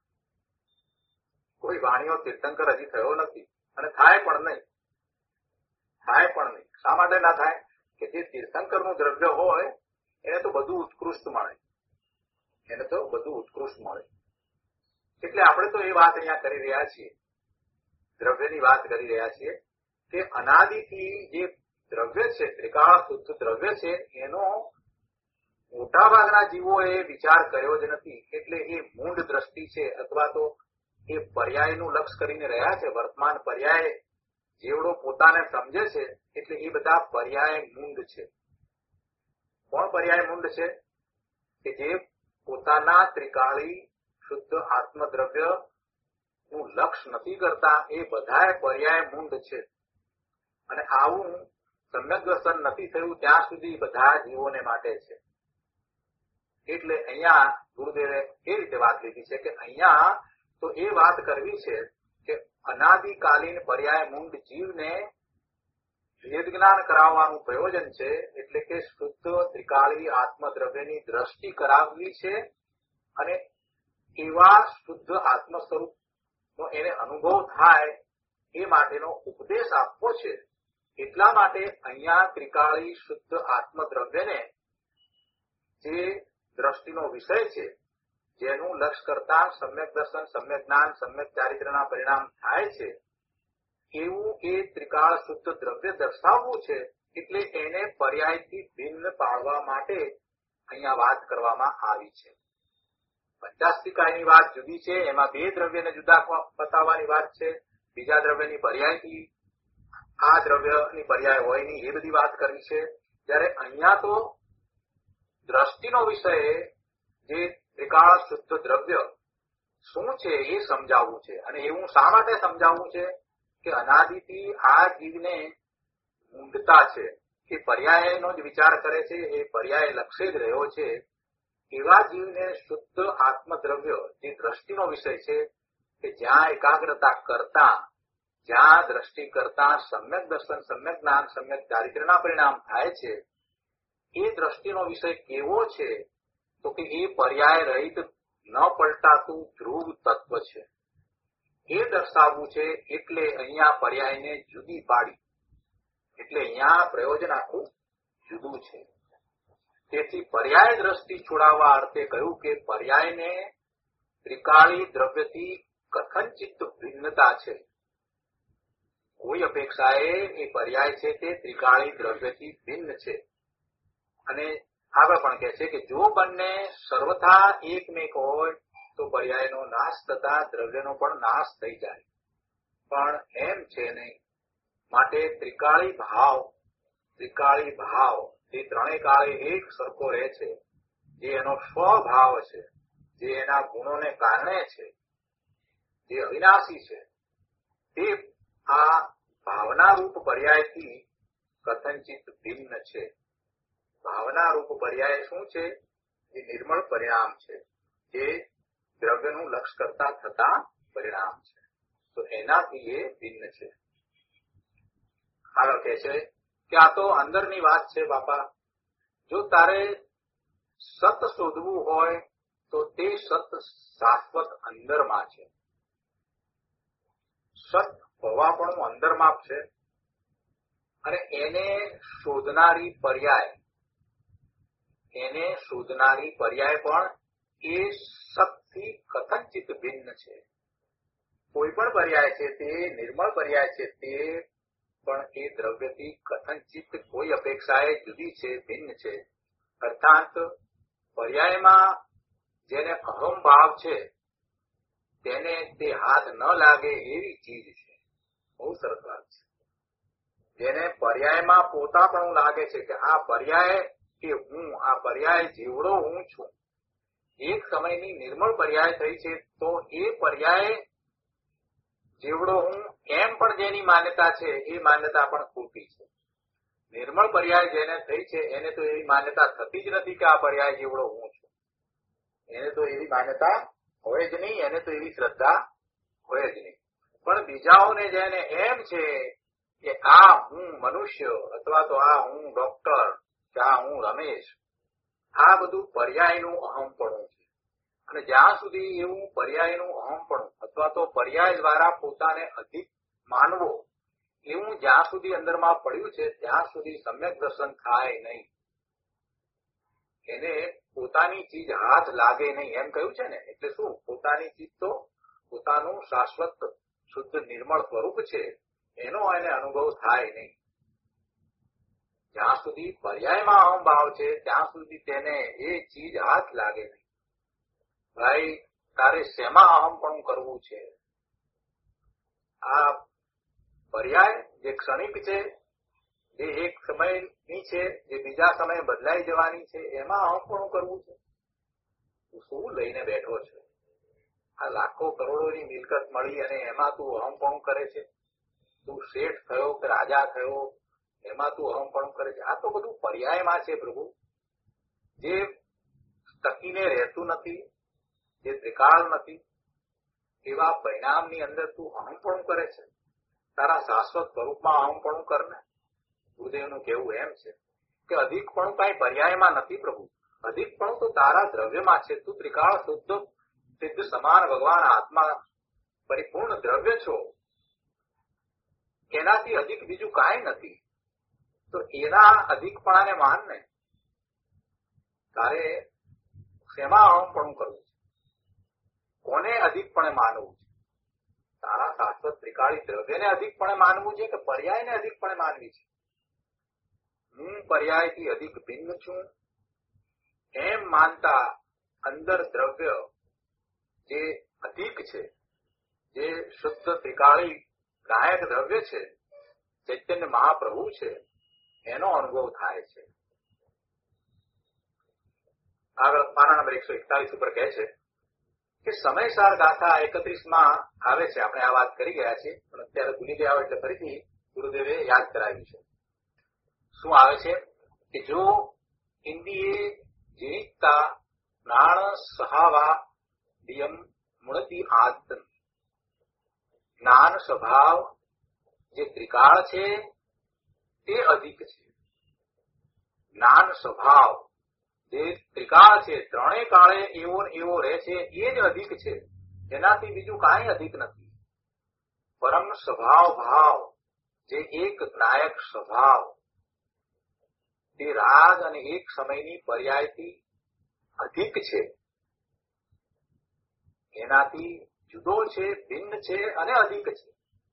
કોઈ વાણીઓ તીર્થંકર હજી થયો નથી અને થાય પણ નહીં. થાય પણ નહીં. શા માટે ના થાય? કે જે તીર્થંકરનું દ્રવ્ય હોય એને તો બધું ઉત્કૃષ્ટ મળે. એને તો બધું ઉત્કૃષ્ટ મળે. એટલે આપણે તો એ વાત અહીંયા કરી રહ્યા છીએ, દ્રવ્યની વાત કરી રહ્યા છીએ કે અનાદિથી જે દ્રવ્ય છે, ત્રિકાળ શુદ્ધ દ્રવ્ય છે, એનો મોટાભાગના જીવોએ વિચાર કર્યો જ નથી. એટલે એ મૂંડ દ્રષ્ટિ છે, અથવા તો એ પર્યાયનું લક્ષ કરીને રહ્યા છે. વર્તમાન પર્યાય જેવડો પોતાને સમજે છે એટલે એ બધા પર્યાય મૂંડ છે. કોણ પર્યાય મૂંડ છે? કે જે પોતાના ત્રિકાળી શુદ્ધ આત્મદ્રવ્ય નું લક્ષ નથી કરતા, એ બધા પર્યાય મૂંડ છે. અને આવું સમ્યક દર્શન નથી થયું ત્યાં સુધી બધા જીવોને માટે છે. એટલે અહીંયા ગુરુદેવે એ રીતે વાત લીધી છે કે અહીંયા તો એ વાત કરવી છે કે અનાદિકાલીન પર્યાય મૂંડ જીવને વેદ જ્ઞાન કરાવવાનું પ્રયોજન છે. એટલે કે શુદ્ધ ત્રિકાળી આત્મદ્રવ્યની દ્રષ્ટિ કરાવવી છે અને એવા શુદ્ધ આત્મ સ્વરૂપનો એને અનુભવ થાય એ માટેનો ઉપદેશ આપવો છે. એટલા માટે અહીંયા ત્રિકાળી શુદ્ધ આત્મદ્રવ્યને જે દ્રષ્ટિનો વિષય છે, જેનું લક્ષ કરતા સમ્યક દર્શન, સમ્યક જ્ઞાન, સમ્યક ચારિત્રના પરિણામ થાય છે, એવું એ ત્રિકાળ શુદ્ધ દ્રવ્ય દર્શાવવું છે. એટલે એને પર્યાયથી ભિન્ન પાડવા માટે અહીંયા વાત કરવામાં આવી છે. પંચાસ્તિકાયની વાત જુદી છે, એમાં બે દ્રવ્યને જુદા બતાવવાની વાત છે. બીજા દ્રવ્યની પર્યાયથી આ દ્રવ્યની પર્યાય હોય નહીં એ બધી વાત કરવી છે. જ્યારે અહીંયા તો દ્રષ્ટિનો વિષય જે ત્રિકાળ શુદ્ધ દ્રવ્ય શું છે એ સમજાવવું છે. અને એવું શા માટે સમજાવવું છે? કે અનાદિથી આ જીવને મૂંઢતા છે, એ પર્યાયનો જ વિચાર કરે છે, એ પર્યાય લક્ષે જ રહ્યો છે. એવા જીવને શુદ્ધ આત્મદ્રવ્ય જે દ્રષ્ટિનો વિષય છે, કે જ્યાં એકાગ્રતા કરતા, જ્યાં દ્રષ્ટિ કરતા સમ્યક દર્શન, સમ્યક જ્ઞાન, સમ્યક ચારિત્રના પરિણામ થાય છે, એ દ્રષ્ટિનો વિષય કેવો છે? તો કે એ પર્યાય રહિત ન પલટાતું ધ્રુવ તત્વ છે. એ દર્શાવવું છે. એટલે અહીંયા પર્યાયને જુદી પાડી. એટલે અહીંયા પ્રયોજન આખું જુદું છે. તેથી પર્યાય દ્રષ્ટિ છોડાવવા અર્થે કહ્યું કે પર્યાયને ત્રિકાળી દ્રવ્યથી કથનચિત ભિન્નતા છે. કોઈ અપેક્ષાએ એ પર્યાય છે તે ત્રિકાળી દ્રવ્યથી ભિન્ન છે. અને આગળ પણ કહે છે કે જો બંને સર્વથા એકમેક હોય તો પર્યાયનો નાશ થતા દ્રવ્યનો પણ નાશ થઈ જાય. પણ એમ છે નહીં. માટે ત્રિકાળી ભાવ, ત્રિકાળી ભાવ એ ત્રણેય કાળે એક સરખો રહે છે. જે એનો સ્વભાવ છે, જે એના ગુણોને કારણે છે, જે અવિનાશી છે, તે આ ભાવના રૂપ પર્યાયથી કથનચિત ભિન્ન છે. ભાવના રૂપ પર્યાય શું છે? એ નિર્મળ પરિણામ છે, જે દ્રવ્યનું લક્ષ કરતા થતા પરિણામ છે. તો એનાથી એ ભિન્ન છે. આગળ કહે છે કે આ તો અંદરની વાત છે બાપા. જો તારે સત શોધવું હોય તો તે સત શાશ્વત અંદરમાં છે. સત હોવાપણું અંદરમાં છે. અને એને શોધનારી પર્યાય, એને શોધનારી પર્યાય પણ એ સતથી કથનચિત ભિન્ન છે. કોઈ પણ પર્યાય છે તે નિર્મળ પર્યાય છે, તે પણ એ દ્રવ્યથી કથનચિત કોઈ અપેક્ષાએ જુદી છે, ભિન્ન છે. અર્થાત પર્યાયમાં જેને અહમ ભાવ છે તેને તે હાથ ન લાગે એવી ચીજ છે. બહુ સરસ વાત છે. જેને પર્યાયમાં પોતાપણું લાગે છે કે આ પર્યાય કે હું આ પર્યાય જીવડો હું છું. એક સમયની નિર્મળ પર્યાય થઈ છે તો એ પર્યાય જીવડો હું એમ પણ જેની માન્યતા છે એ માન્યતા પણ ખોટી છે. નિર્મળ પર્યાય જેને થઈ છે એને તો એવી માન્યતા થતી જ નથી કે આ પર્યાય જીવડો હું છું. એને તો એવી માન્યતા હોય જ નહીં, એને તો એવી શ્રદ્ધા હોય જ નહીં. પણ બીજાઓને જેને એમ છે કે આ હું મનુષ્ય અથવા તો આ હું ડોક્ટર કે આ હું રમેશ, આ બધું પર્યાયનું અહમપણું છે. અને જ્યાં સુધી એવું પર્યાયનું અહમપણું અથવા તો પર્યાય દ્વારા પોતાને અધિક માનવો એવું જ્યાં સુધી અંદરમાં પડ્યું છે ત્યાં સુધી સમ્યક દર્શન થાય નહીં. એને પોતાની ચીજ હાથ લાગે નહીં એમ કહ્યું છે ને. એટલે શું? પોતાની ચીજ તો પોતાનું શાશ્વત શુદ્ધ નિર્મળ સ્વરૂપ છે એનો એને અનુભવ થાય નહીં. જ્યાં સુધી પર્યાયમાં અહમ ભાવ છે ત્યાં સુધી તેને એ ચીજ હાથ લાગે નહીં. ભાઈ તારે શેમાં અહમપણું કરવું છે? આ પર્યાય જે ક્ષણિક છે, જે એક સમયની છે, જે બીજા સમયે બદલાઈ જવાની છે, એમાં અહમપણું કરવું છે. તું શું લઈને બેઠો છે? આ લાખો કરોડોની મિલકત મળી અને એમાં તું અહમપણું કરે છે? તું શેઠ થયો કે રાજા થયો એમાં તું અહમપણું કરે છે? આ તો બધું પર્યાયમાં છે પ્રભુ, જે ટકીને રહેતું નથી, જે ત્રિકાળ નથી. એવા પરિણામની અંદર તું અહમપણું કરે છે. તારા શાશ્વત સ્વરૂપમાં અહમપણું કરને. ગુરુદેવનું કહેવું એમ છે કે અધિકપણું કઈ પર્યાયમાં નથી પ્રભુ. અધિકપણું તો તારા દ્રવ્યમાં છે. તું ત્રિકાળ શુદ્ધ સિદ્ધ સમાન ભગવાન આત્મા પરિપૂર્ણ દ્રવ્ય છો. એનાથી અધિક બીજું કાંઈ નથી. તો એના અધિકપણાને માનને. તારે શેમાં અહમપણું કરવું છે? કોને અધિકપણે માનવું છે? તારા શાશ્વત ત્રિકાળી દ્રવ્યને અધિકપણે માનવું છે કે પર્યાયને અધિકપણે માનવી છે? હું પર્યાયથી અધિક ભિન્ન છું એમ માનતા અંદર દ્રવ્ય જે અધિક છે, જે શુદ્ધ ત્રિકાળી ગાયક દ્રવ્ય છે, ચૈતન્ય મહાપ્રભુ છે, એનો અનુભવ થાય છે. આગળ પાના નંબર એકસો એકતાલીસ ઉપર કહે છે કે સમયસાર ગાથા એકત્રીસ માં આવે છે. આપણે આ વાત કરી ગયા છીએ પણ અત્યારે ભૂલી ગયા હોય એટલે ફરીથી ગુરુદેવે યાદ કરાવ્યું છે. શું આવે છે કે જો ઇન્દ્રિયે જીનિતા જ્ઞાન સહાવા દિયમ મુણતી આદન. જ્ઞાન સ્વભાવ જે ત્રિકાળ છે તે અધિક છે. જ્ઞાન સ્વભાવ જે ત્રિકાળ છે, ત્રણેય કાળે એવો એવો રહે છે, એ જ અધિક છે. એનાથી બીજું કાંઈ અધિક નથી. પરમ સ્વભાવ ભાવ જે એક નાયક સ્વભાવ તે રાગ અને એક સમયની પર્યાયથી અધિક છે. એનાથી જુદો છે, ભિન્ન છે અને અધિક છે.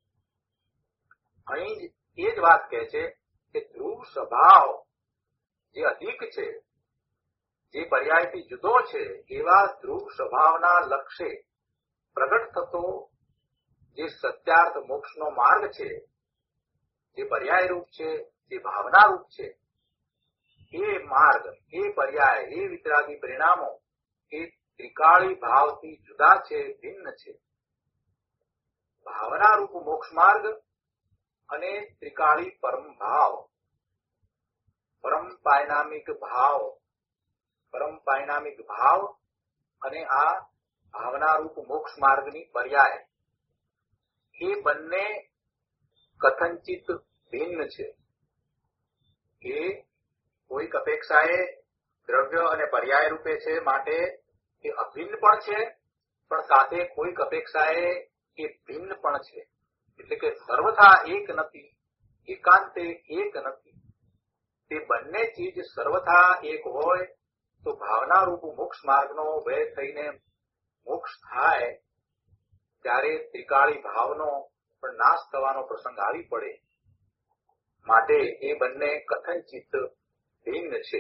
અહીં એ જ વાત કહે છે કે ધ્રુવ સ્વભાવ જે અધિક છે, જે પર્યાયથી જુદો છે, એવા ધ્રુવ સ્વભાવના લક્ષ્ય પ્રગટ થતો જે સત્યાર્થ મોક્ષનો માર્ગ છે, જે પર્યાય રૂપ છે, જે ભાવના રૂપ છે, એ માર્ગ, એ પર્યાય, એ વિતરાગી પરિણામો એ ત્રિકાળી ભાવથી જુદા છે, ભિન્ન છે. ભાવના રૂપ મોક્ષ માર્ગ અને ત્રિકાળી પરમ ભાવ, પરમ પાયનામિક ભાવ, પરમ પાયનામિક ભાવ અને આ ભાવના રૂપ મોક્ષ માર્ગની પર્યાય એ બંને કથંચિત ભિન્ન છે. એ કોઈક અપેક્ષાએ દ્રવ્ય અને પર્યાય રૂપે છે માટે એ અભિન્ન પણ છે, પણ સાથે કોઈક અપેક્ષાએ એ ભિન્ન પણ છે. એટલે કે સર્વથા એક નથી, એકાંતે એક નથી. તે બંને ચીજ સર્વથા એક હોય તો ભાવના રૂપ મોક્ષ માર્ગનો વેર થઈને મોક્ષ થાય ત્યારે ત્રિકાળી ભાવનો પણ નાશ થવાનો પ્રસંગ આવી પડે. માટે એ બંને કથનચિત ભિન્ન છે.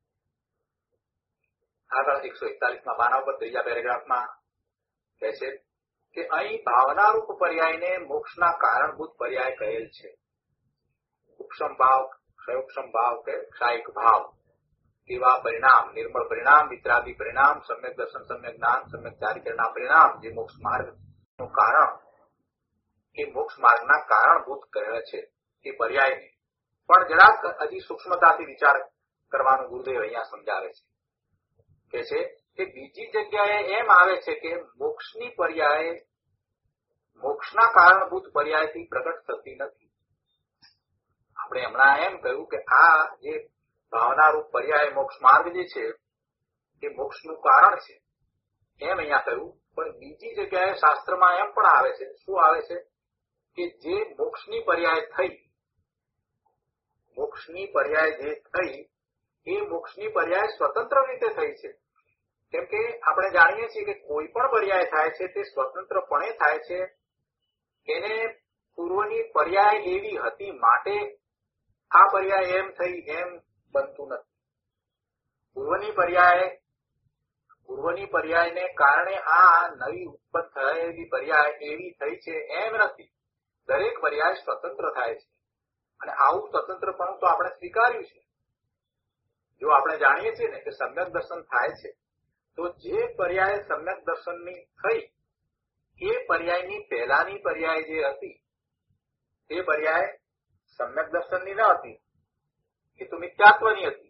આગળ એકસો એકતાલીસ માં પાના ઉપર ત્રીજા પેરેગ્રાફમાં કહે છે કે અહીં ભાવના રૂપ પર્યાયને મોક્ષના કારણભૂત પર્યાય કહેલ છે. ઉપક્ષમ ભાવ, ક્ષયોક્ષમ ભાવ કે ક્ષાયિક ભાવ એવા પરિણામ, નિર્મળ પરિણામ, વિતરાગી પરિણામ, સમ્યક દર્શન, સમ્યક જ્ઞાન, સમ્યક ચારિત્રના પરિણામ, જે મોક્ષ માર્ગનું કારણ, એ મોક્ષ માર્ગના કારણભૂત કહે છે એ પર્યાયને. પણ જરાક હજી સૂક્ષ્મતાથી વિચાર કરવાનું ગુરુદેવ અહીંયા સમજાવે છે. કે છે કે બીજી જગ્યાએ એમ આવે છે કે મોક્ષની પર્યાય મોક્ષના કારણભૂત પર્યાયથી પ્રગટ થતી નથી. આપણે હમણાં એમ કહ્યું કે આ જે ભાવનારૂપ પર્યાય મોક્ષ માર્ગ જે છે એ મોક્ષનું કારણ છે એમ અહીંયા કહ્યું. પણ બીજી જગ્યાએ શાસ્ત્રમાં એમ પણ આવે છે, શું આવે છે કે જે મોક્ષની પર્યાય થઈ, મોક્ષની પર્યાય જે થઈ એ મોક્ષની પર્યાય સ્વતંત્ર રીતે થઈ છે. કેમ કે આપણે જાણીએ છીએ કે કોઈ પણ પર્યાય થાય છે તે સ્વતંત્રપણે થાય છે. એને પૂર્વની પર્યાય એવી હતી માટે આ પર્યાય એમ થઈ એમ બનતું નથી. પૂર્વની પર્યાય પૂર્વની પર્યાયને કારણે આ નવી ઉત્પન્ન થયેલી પર્યાય એવી થઈ છે એમ નથી. દરેક પર્યાય સ્વતંત્ર થાય છે અને આવું સ્વતંત્રપણું તો આપણે સ્વીકાર્યું છે. જો આપણે જાણીએ છીએ ને કે સમ્યક દર્શન થાય છે તો જે પર્યાય સમ્યક દર્શનની થઈ એ પર્યાયની પહેલાની પર્યાય જે હતી તે પર્યાય સમ્યક દર્શનની ન હતી, એ તો મિથ્યાત્વની હતી.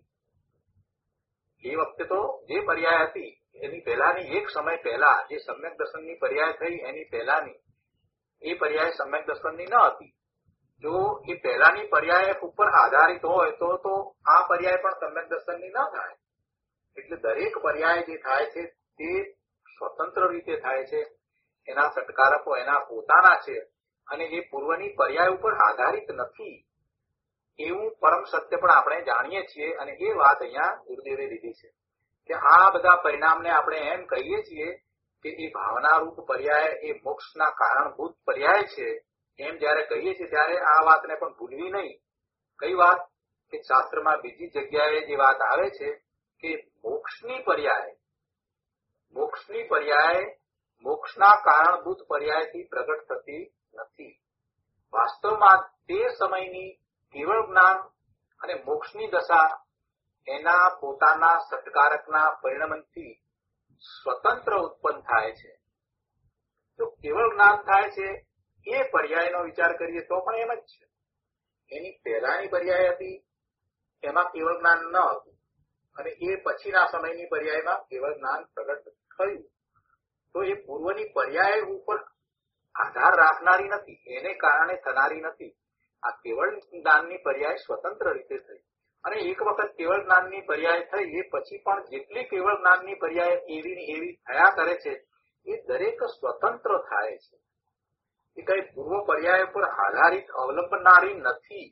એ વખતે તો જે પર્યાય હતી એની પહેલાની એક સમય પહેલા જે સમ્યક દર્શનની પર્યાય થઈ એની પહેલાની એ પર્યાય સમ્યક દર્શનની ન હતી. જો એ પહેલાની પર્યાય ઉપર આધારિત હોય તો તો આ પર્યાય પણ સમ્યક દર્શનની ન થાય. એટલે દરેક પર્યાય જે થાય છે તે સ્વતંત્ર રીતે થાય છે. એના સટકારકો એના પોતાના છે અને એ પૂર્વની પર્યાય ઉપર આધારિત નથી એવું પરમ સત્ય પણ આપણે જાણીએ છીએ. અને એ વાત અહીંયા ગુરુદેવે લીધી છે કે આ બધા પરિણામને આપણે એમ કહીએ છીએ કે એ ભાવનારૂપ પર્યાય એ મોક્ષના કારણભૂત પર્યાય છે એમ જયારે કહીએ છીએ ત્યારે આ વાતને પણ ભૂલવી નહીં. કઈ વાત? કે શાસ્ત્રમાં બીજી જગ્યાએ જે વાત આવે છે કે મોક્ષની પર્યાય મોક્ષની પર્યાય મોક્ષના કારણભૂત પર્યાયથી પ્રગટ થતી નથી. વાસ્તવમાં તે સમયની કેવળ જ્ઞાન અને મોક્ષની દશા એના પોતાના સત્કારકના પરિણમનથી સ્વતંત્ર ઉત્પન્ન થાય છે. તો કેવળ જ્ઞાન થાય છે એ પર્યાયનો વિચાર કરીએ તો પણ એમ જ છે. એની પહેલાની પર્યાય હતી એમાં કેવળ જ્ઞાન ન હતું અને એ પછીના સમયની પર્યાયમાં કેવળ જ્ઞાન પ્રગટ થયું. તો એ પૂર્વની પર્યાય ઉપર આધાર રાખનારી નથી, એને કારણે થનારી નથી. આ કેવળ જ્ઞાનની પર્યાય સ્વતંત્ર રીતે થઈ અને એક વખત કેવળ જ્ઞાનની પર્યાય થઈ એ પછી પણ જેટલી કેવળ જ્ઞાનની પર્યાય એવી ને એવી થયા કરે છે એ દરેક સ્વતંત્ર થાય છે. એ કઈ પૂર્વ પર્યાય પર આધારિત અવલંબનારી નથી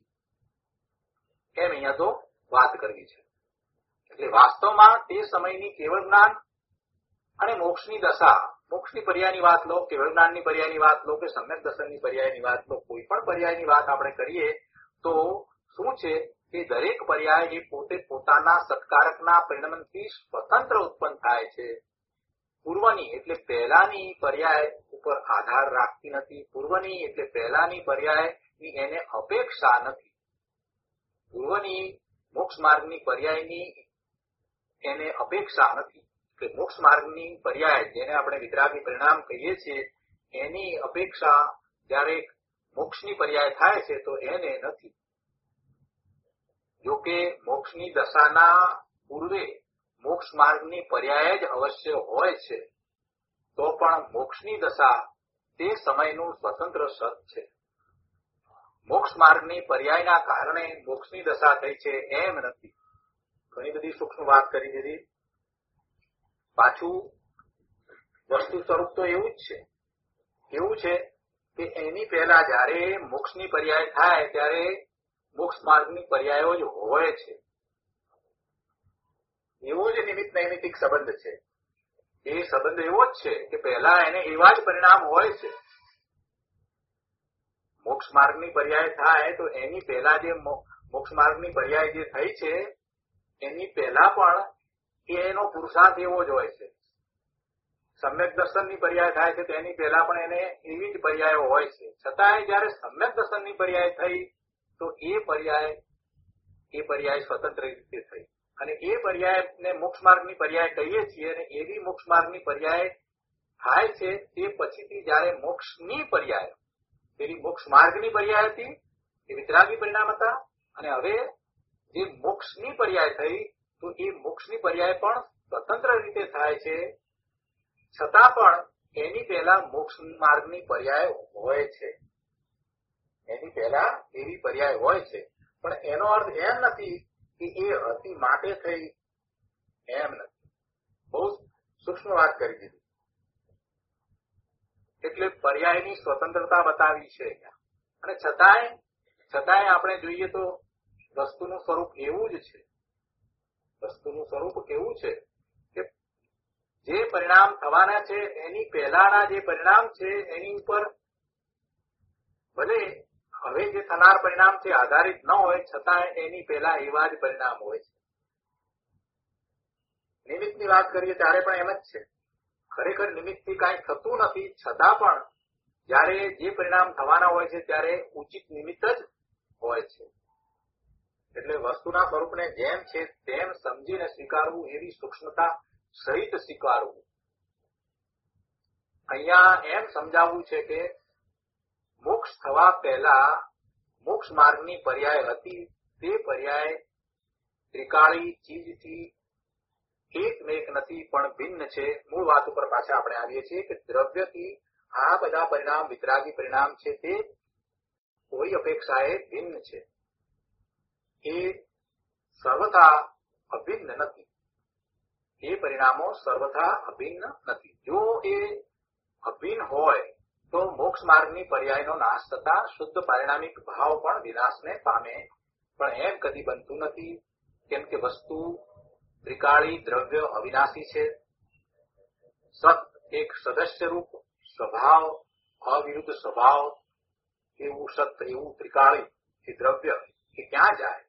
એમ અહીંયા તો વાત કરવી છે. એટલે વાસ્તવમાં તે સમયની કેવળ જ્ઞાન અને મોક્ષની દશા, મોક્ષની પર્યાયની વાત લો, કેવળ જ્ઞાનની પર્યાયની વાત લો કે સમ્યક દર્શનની પર્યાયની વાત લો, કોઈ પણ પર્યાયની વાત આપણે કરીએ તો શું છે કે દરેક પર્યાય એ પોતે પોતાના સત્કારકના પરિણમનથી સ્વતંત્ર ઉત્પન્ન થાય છે. પૂર્વની એટલે પહેલાની પર્યાય ઉપર આધાર રાખતી નથી. પૂર્વની એટલે પહેલાની પર્યાયની એને અપેક્ષા નથી. પૂર્વની મોક્ષ માર્ગની પર્યાયની એને અપેક્ષા નથી. એટલે મોક્ષ માર્ગની પર્યાય જેને આપણે વિતરાગી પરિણામ કહીએ છીએ એની અપેક્ષા જયારે મોક્ષની પર્યાય થાય છે તો એને નથી. જોકે મોક્ષની દશાના પૂર્વે મોક્ષ માર્ગની પર્યાય જ અવશ્ય હોય છે તો પણ મોક્ષની દશા તે સમયનું સ્વતંત્ર સત છે. મોક્ષ માર્ગની પર્યાયના કારણે મોક્ષની દશા થઈ છે એમ નથી. ઘણી બધી સૂક્ષ્મ વાત કરી દીધી. પાછું વસ્તુ સ્વરૂપ તો એવું જ છે. એવું છે કે એની પહેલા જયારે મોક્ષની પર્યાય થાય ત્યારે મોક્ષ માર્ગની પર્યાયો જ હોય છે. એવો જ નિમિત્ત નૈમિતિક સંબંધ છે. એ સંબંધ એવો જ છે કે પહેલા એને એવા જ પરિણામ હોય છે. મોક્ષ માર્ગની પર્યાય થાય તો એની પહેલા જે મોક્ષ માર્ગની પર્યાય જે થઈ છે એની પહેલા પણ એનો પુરુષાર્થ એવો જ હોય છે. સમ્યક દર્શનની પર્યાય થાય છે તો એની પહેલા પણ એને એવી જ પર્યાયો હોય છે. છતાંય જયારે સમ્યક દર્શનની પર્યાય થઈ તો એ પર્યાય એ પર્યાય સ્વતંત્ર રીતે થઈ અને એ પર્યાયને મોક્ષ માર્ગની પર્યાય કહીએ છીએ અને એવી મોક્ષ માર્ગની પર્યાય થાય છે તે પછીથી જયારે મોક્ષની પર્યાય, પેલી મોક્ષ માર્ગની પર્યાય હતી એ વિતરાગી પરિણામ હતા, અને હવે જે મોક્ષની પર્યાય થઈ તો એ મોક્ષની પર્યાય પણ સ્વતંત્ર રીતે થાય છે, છતાં પણ એની પહેલા મોક્ષ માર્ગની પર્યાય હોય છે. એની પહેલા એવી પર્યાય હોય છે, પણ એનો અર્થ એમ નથી કે એ હતી માટે થઈ, એમ નથી. બહુ સૂક્ષ્મ વાત કરી દીધી. એટલે પર્યાયની સ્વતંત્રતા બતાવી છે અહીંયા. અને છતાંય છતાંય આપણે જોઈએ તો વસ્તુનું સ્વરૂપ એવું જ છે. વસ્તુનું સ્વરૂપ કેવું છે કે જે પરિણામ થવાના છે એની પહેલાના જે પરિણામ છે એની ઉપર ભલે હવે જે થનાર પરિણામ છે આધારિત ન હોય, છતાં એની પહેલા એવા જ પરિણામ હોય છે. નિમિત્તની વાત કરીએ ત્યારે પણ એમ જ છે. ખરેખર નિમિત્તથી કાંઈ થતું નથી, છતાં પણ જયારે જે પરિણામ થવાના હોય છે ત્યારે ઉચિત નિમિત્ત જ હોય છે. એટલે વસ્તુના સ્વરૂપને જેમ છે તેમ સમજીને સ્વીકારવું, એવી સૂક્ષ્મતા સહિત સ્વીકારવું. અહીંયા એમ સમજાવવું છે કે મોક્ષ થવા પહેલા મોક્ષ માર્ગની પર્યાય હતી, તે પર્યાય ત્રિકાળી ચીજથી એકમેક નથી પણ ભિન્ન છે. મૂળ વાત ઉપર પાછા આપણે આવીએ છીએ કે દ્રવ્યથી આ બધા પરિણામ વિતરાગી પરિણામ છે તે કોઈ અપેક્ષાએ ભિન્ન છે. એ સર્વથા અભિન્ન નથી. એ પરિણામો સર્વથા અભિન્ન નથી. જો એ અભિન્ન હોય તો મોક્ષ માર્ગની પર્યાયનો નાશ થતા શુદ્ધ પારિણામિક ભાવ પણ વિનાશને પામે, પણ એમ કદી બનતું નથી. કેમ કે વસ્તુ ત્રિકાળી દ્રવ્ય અવિનાશી છે. સત એક સદસ્ય રૂપ સ્વભાવ, અવિરુદ્ધ સ્વભાવ, એવું સત એવું ત્રિકાળી એ દ્રવ્ય એ ક્યાં જાય?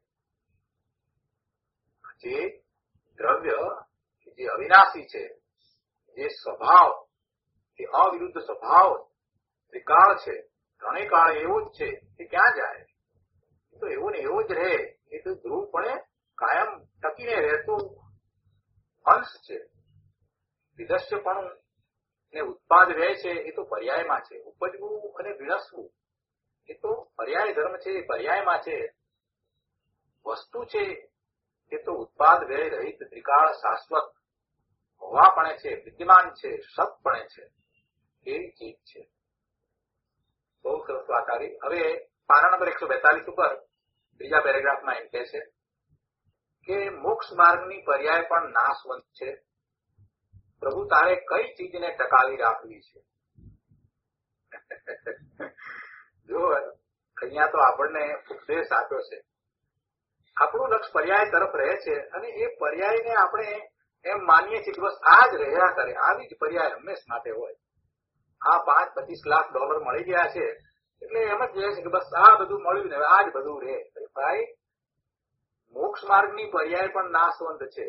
જે દ્રવ્ય જે અવિનાશી છે, જે સ્વભાવ એ અવિરુદ્ધ સ્વભાવ ત્રિકાળ છે, ત્રણેય કાળ એવું જ છે, એ ક્યાં જાય? તો એવું ને એવું જ રહે. એ તો ધ્રુવપણે કાયમ ટકીને રહેતું અંશ છે. વિદસ્યપણું ને ઉત્પાદ રહે છે એ તો પર્યાયમાં છે. ઉપજવું અને વિણસવું એ તો પર્યાય ધર્મ છે, એ પર્યાયમાં છે. વસ્તુ છે એ તો ઉત્પાદ વ્યય રહિત ત્રિકાળ શાશ્વત હોવાપણે છે, વિદ્યમાન છે, સતપણે છે, એવી ચીજ છે. બહુ સરસ વાત આવી. હવે પાના નંબર એકસો બેતાલીસ ઉપર ત્રીજા પેરેગ્રાફમાં એમ કહે છે કે મોક્ષ માર્ગની પર્યાય પણ નાશવંત છે. પ્રભુ તારે કઈ ચીજને ટકાવી રાખવી છે? જો અહીંયા તો આપણને ઉપદેશ આપ્યો છે. આપણું લક્ષ પર્યાય તરફ રહે છે અને એ પર્યાયને આપણે એમ માનીએ છીએ કે બસ આ જ રહ્યા કરે, આવી જ પર્યાય હંમેશ માટે હોય. આ પાંચ પચીસ લાખ ડોલર મળી ગયા છે એટલે એમ જ રહે છે કે બસ આ બધું મળ્યું ને આ જ બધું રહે. ભાઈ, મોક્ષ માર્ગની પર્યાય પણ નાશવંત છે.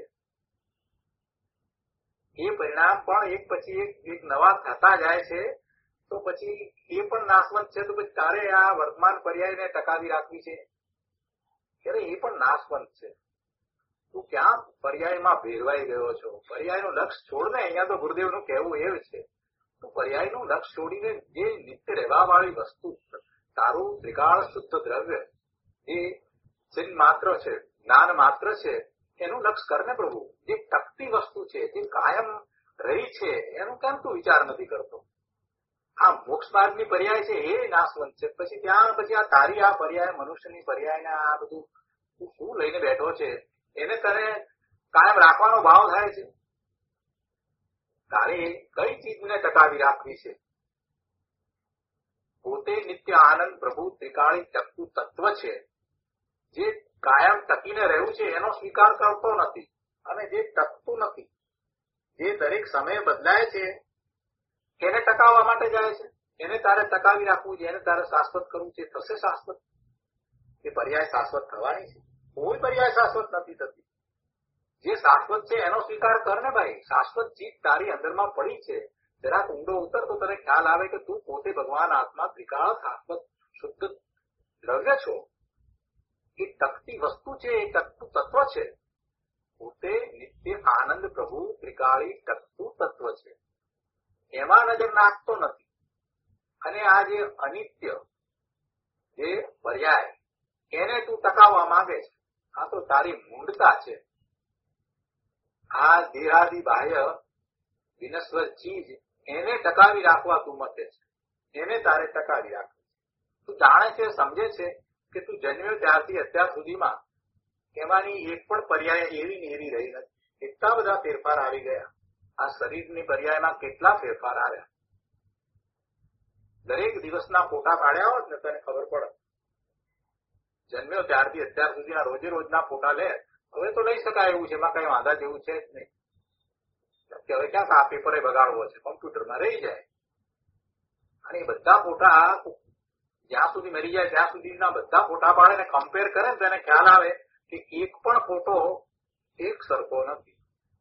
એ પરિણામ પણ એક પછી એક એક નવા થતા જાય છે. તો પછી એ પણ નાશવંત છે, તો પછી તારે આ વર્તમાન પર્યાયને ટકાવી રાખવી છે ત્યારે એ પણ નાશવંત છે. તું ક્યાં પર્યાયમાં ભેરવાઈ ગયો છો? પર્યાયનું લક્ષ છોડને. અહીંયા તો ગુરુદેવનું કહેવું એવું છે, તું પર્યાયનું લક્ષ છોડીને જે નિત્ય રહેવા વાળી વસ્તુ, તારું ત્રિકાળ શુદ્ધ દ્રવ્ય જે ચિહ્ન માત્ર છે, જ્ઞાન માત્ર છે, એનું લક્ષ કરને પ્રભુ. જે ટકતી વસ્તુ છે, જે કાયમ રહી છે, એનું કેમ તું વિચાર નથી કરતો? આ મોક્ષ માર્ગની પર્યાય છે એ નાશવંત છે. પછી ત્યાં પછી આ તારી આ પર્યાય મનુષ્યની પર્યાયને આ બધું તું શું લઈને બેઠો છે એને તને કાયમ રાખવાનો ભાવ થાય છે. તારે કઈ ચીજને ટકાવી રાખવી છે? પોતે નિત્ય આનંદ પ્રભુ ત્રિકાળી ટકતું તત્વ છે. જે કાયમ ટકીને રહ્યું છે એનો સ્વીકાર કરતો નથી, અને જે ટકતું નથી, જે દરેક સમય બદલાય છે એને ટકાવવા માટે જાય છે. એને તારે ટકાવી રાખવું છે, એને તારે શાશ્વત કરવું છે. થશે શાશ્વત? એ પર્યાય શાશ્વત થવાની છે? કોઈ પર્યાય શાશ્વત નથી થતી. જે શાશ્વત છે એનો સ્વીકાર કર ને ભાઈ. શાશ્વત ચીજ તારી અંદરમાં પડી છે. જરાક ઊંડો ઉતર તો તને ખ્યાલ આવે કે તું પોતે ભગવાન આત્મા ત્રિકાળ શાશ્વત શુદ્ધ દ્રવ્ય છો. એ ટકતી વસ્તુ છે, એ ટકતું તત્વ છે. પોતે નિત્ય આનંદ પ્રભુ ત્રિકાળી ટકતું તત્વ છે, એમાં નજર નાખતો નથી. અને આ જે અનિત્ય જે પર્યાય એને તું ટકાવવા માંગે છે, આ તો તારી મૂંડતા છે. આ દેહાદિ બાહ્ય વિનશ્વર ચીજ એને ટકાવી રાખવા તું મતે છે, એને તારે ટકાવી રાખવું. તું જાણે છે, સમજે છે કે તું જન્મ્યો ત્યારથી અત્યાર સુધીમાં એમાંની એક પણ પર્યાય એવી ને એવી રહી નથી. એટલા બધા ફેરફાર આવી ગયા. આ શરીરની પર્યાયમાં કેટલા ફેરફાર આવ્યા. દરેક દિવસના ફોટા પાડ્યા હોત ને તને ખબર પડે. જન્મ્યો ત્યારથી અત્યાર સુધીના રોજે રોજના ફોટા લે, હવે તો લઈ શકાય એવું છે, એમાં કઈ વાંધા જેવું છે જ નહીં. કે હવે ક્યાંક આ પેપરે બગાડવો છે, કોમ્પ્યુટરમાં રહી જાય. અને એ બધા ફોટા જ્યાં સુધી મરી જાય ત્યાં સુધીના બધા ફોટા પાડે ને કમ્પેર કરે ને તેને ખ્યાલ આવે કે એક પણ ફોટો એક સરખો નથી.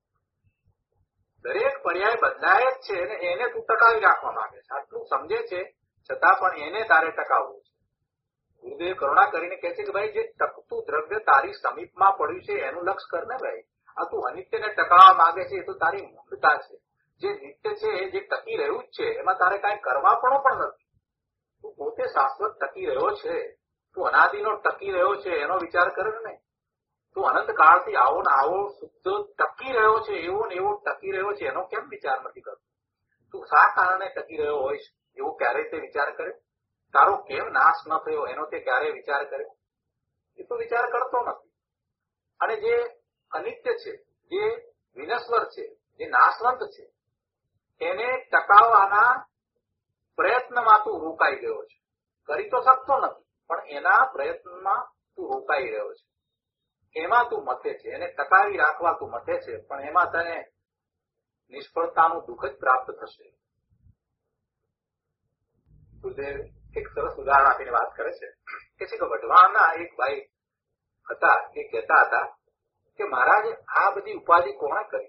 દરેક પર્યાય બદલાય જ છે અને એને તું ટકાવી રાખવા માંગે છે. આટલું સમજે છે છતાં પણ એને તારે ટકાવવું છે. ગુરુદેવ કરુણા કરીને કહે છે કે ભાઈ જે ટકતું દ્રવ્ય તારી સમીપમાં પડ્યું છે એનું લક્ષ કર ને ભાઈ. આ તું અનિત્યને ટકાવવા માંગે છે એ તો તારી મૂર્ખતા છે. જે નિત્ય છે જે ટકી રહ્યું જ છે એમાં તારે કાંઈ કરવા પણ નથી. તું પોતે શાશ્વત ટકી રહ્યો છે, તું અનાદિનો ટકી રહ્યો છે એનો વિચાર કરે ને. તું અનંત કાળથી આવો ને આવો શુદ્ધ ટકી રહ્યો છે, એવો ને એવો ટકી રહ્યો છે એનો કેમ વિચાર નથી કરતો? તું શા કારણે ટકી રહ્યો હોઈશ એવો ક્યારેય તે વિચાર કરે? તારો કેમ નાશ ન થયો એનો તે ક્યારેય વિચાર કરે? એ તો વિચાર કરતો નથી. અને જે અનિત્ય છે, જે વિનશ્વર છે, જે નાશવંત છે, એને ટકાવવાના પ્રયત્નમાં તું રોકાઈ ગયો છે. કરી તો શકતો નથી, પણ એના પ્રયત્નમાં તું રોકાઈ રહ્યો છે. એમાં તું મથે છે, એને ટકાવી રાખવા તું મથે છે, પણ એમાં તને નિષ્ફળતાનું દુઃખ જ પ્રાપ્ત થશે. ગુરુદેવ એક સરસ ઉદાહરણ આપીને વાત કરે છે કે છે કે વઢવાણના એક ભાઈ હતા, એ કહેતા હતા કે મહારાજ આ બધી ઉપાધિ કોણે કરી?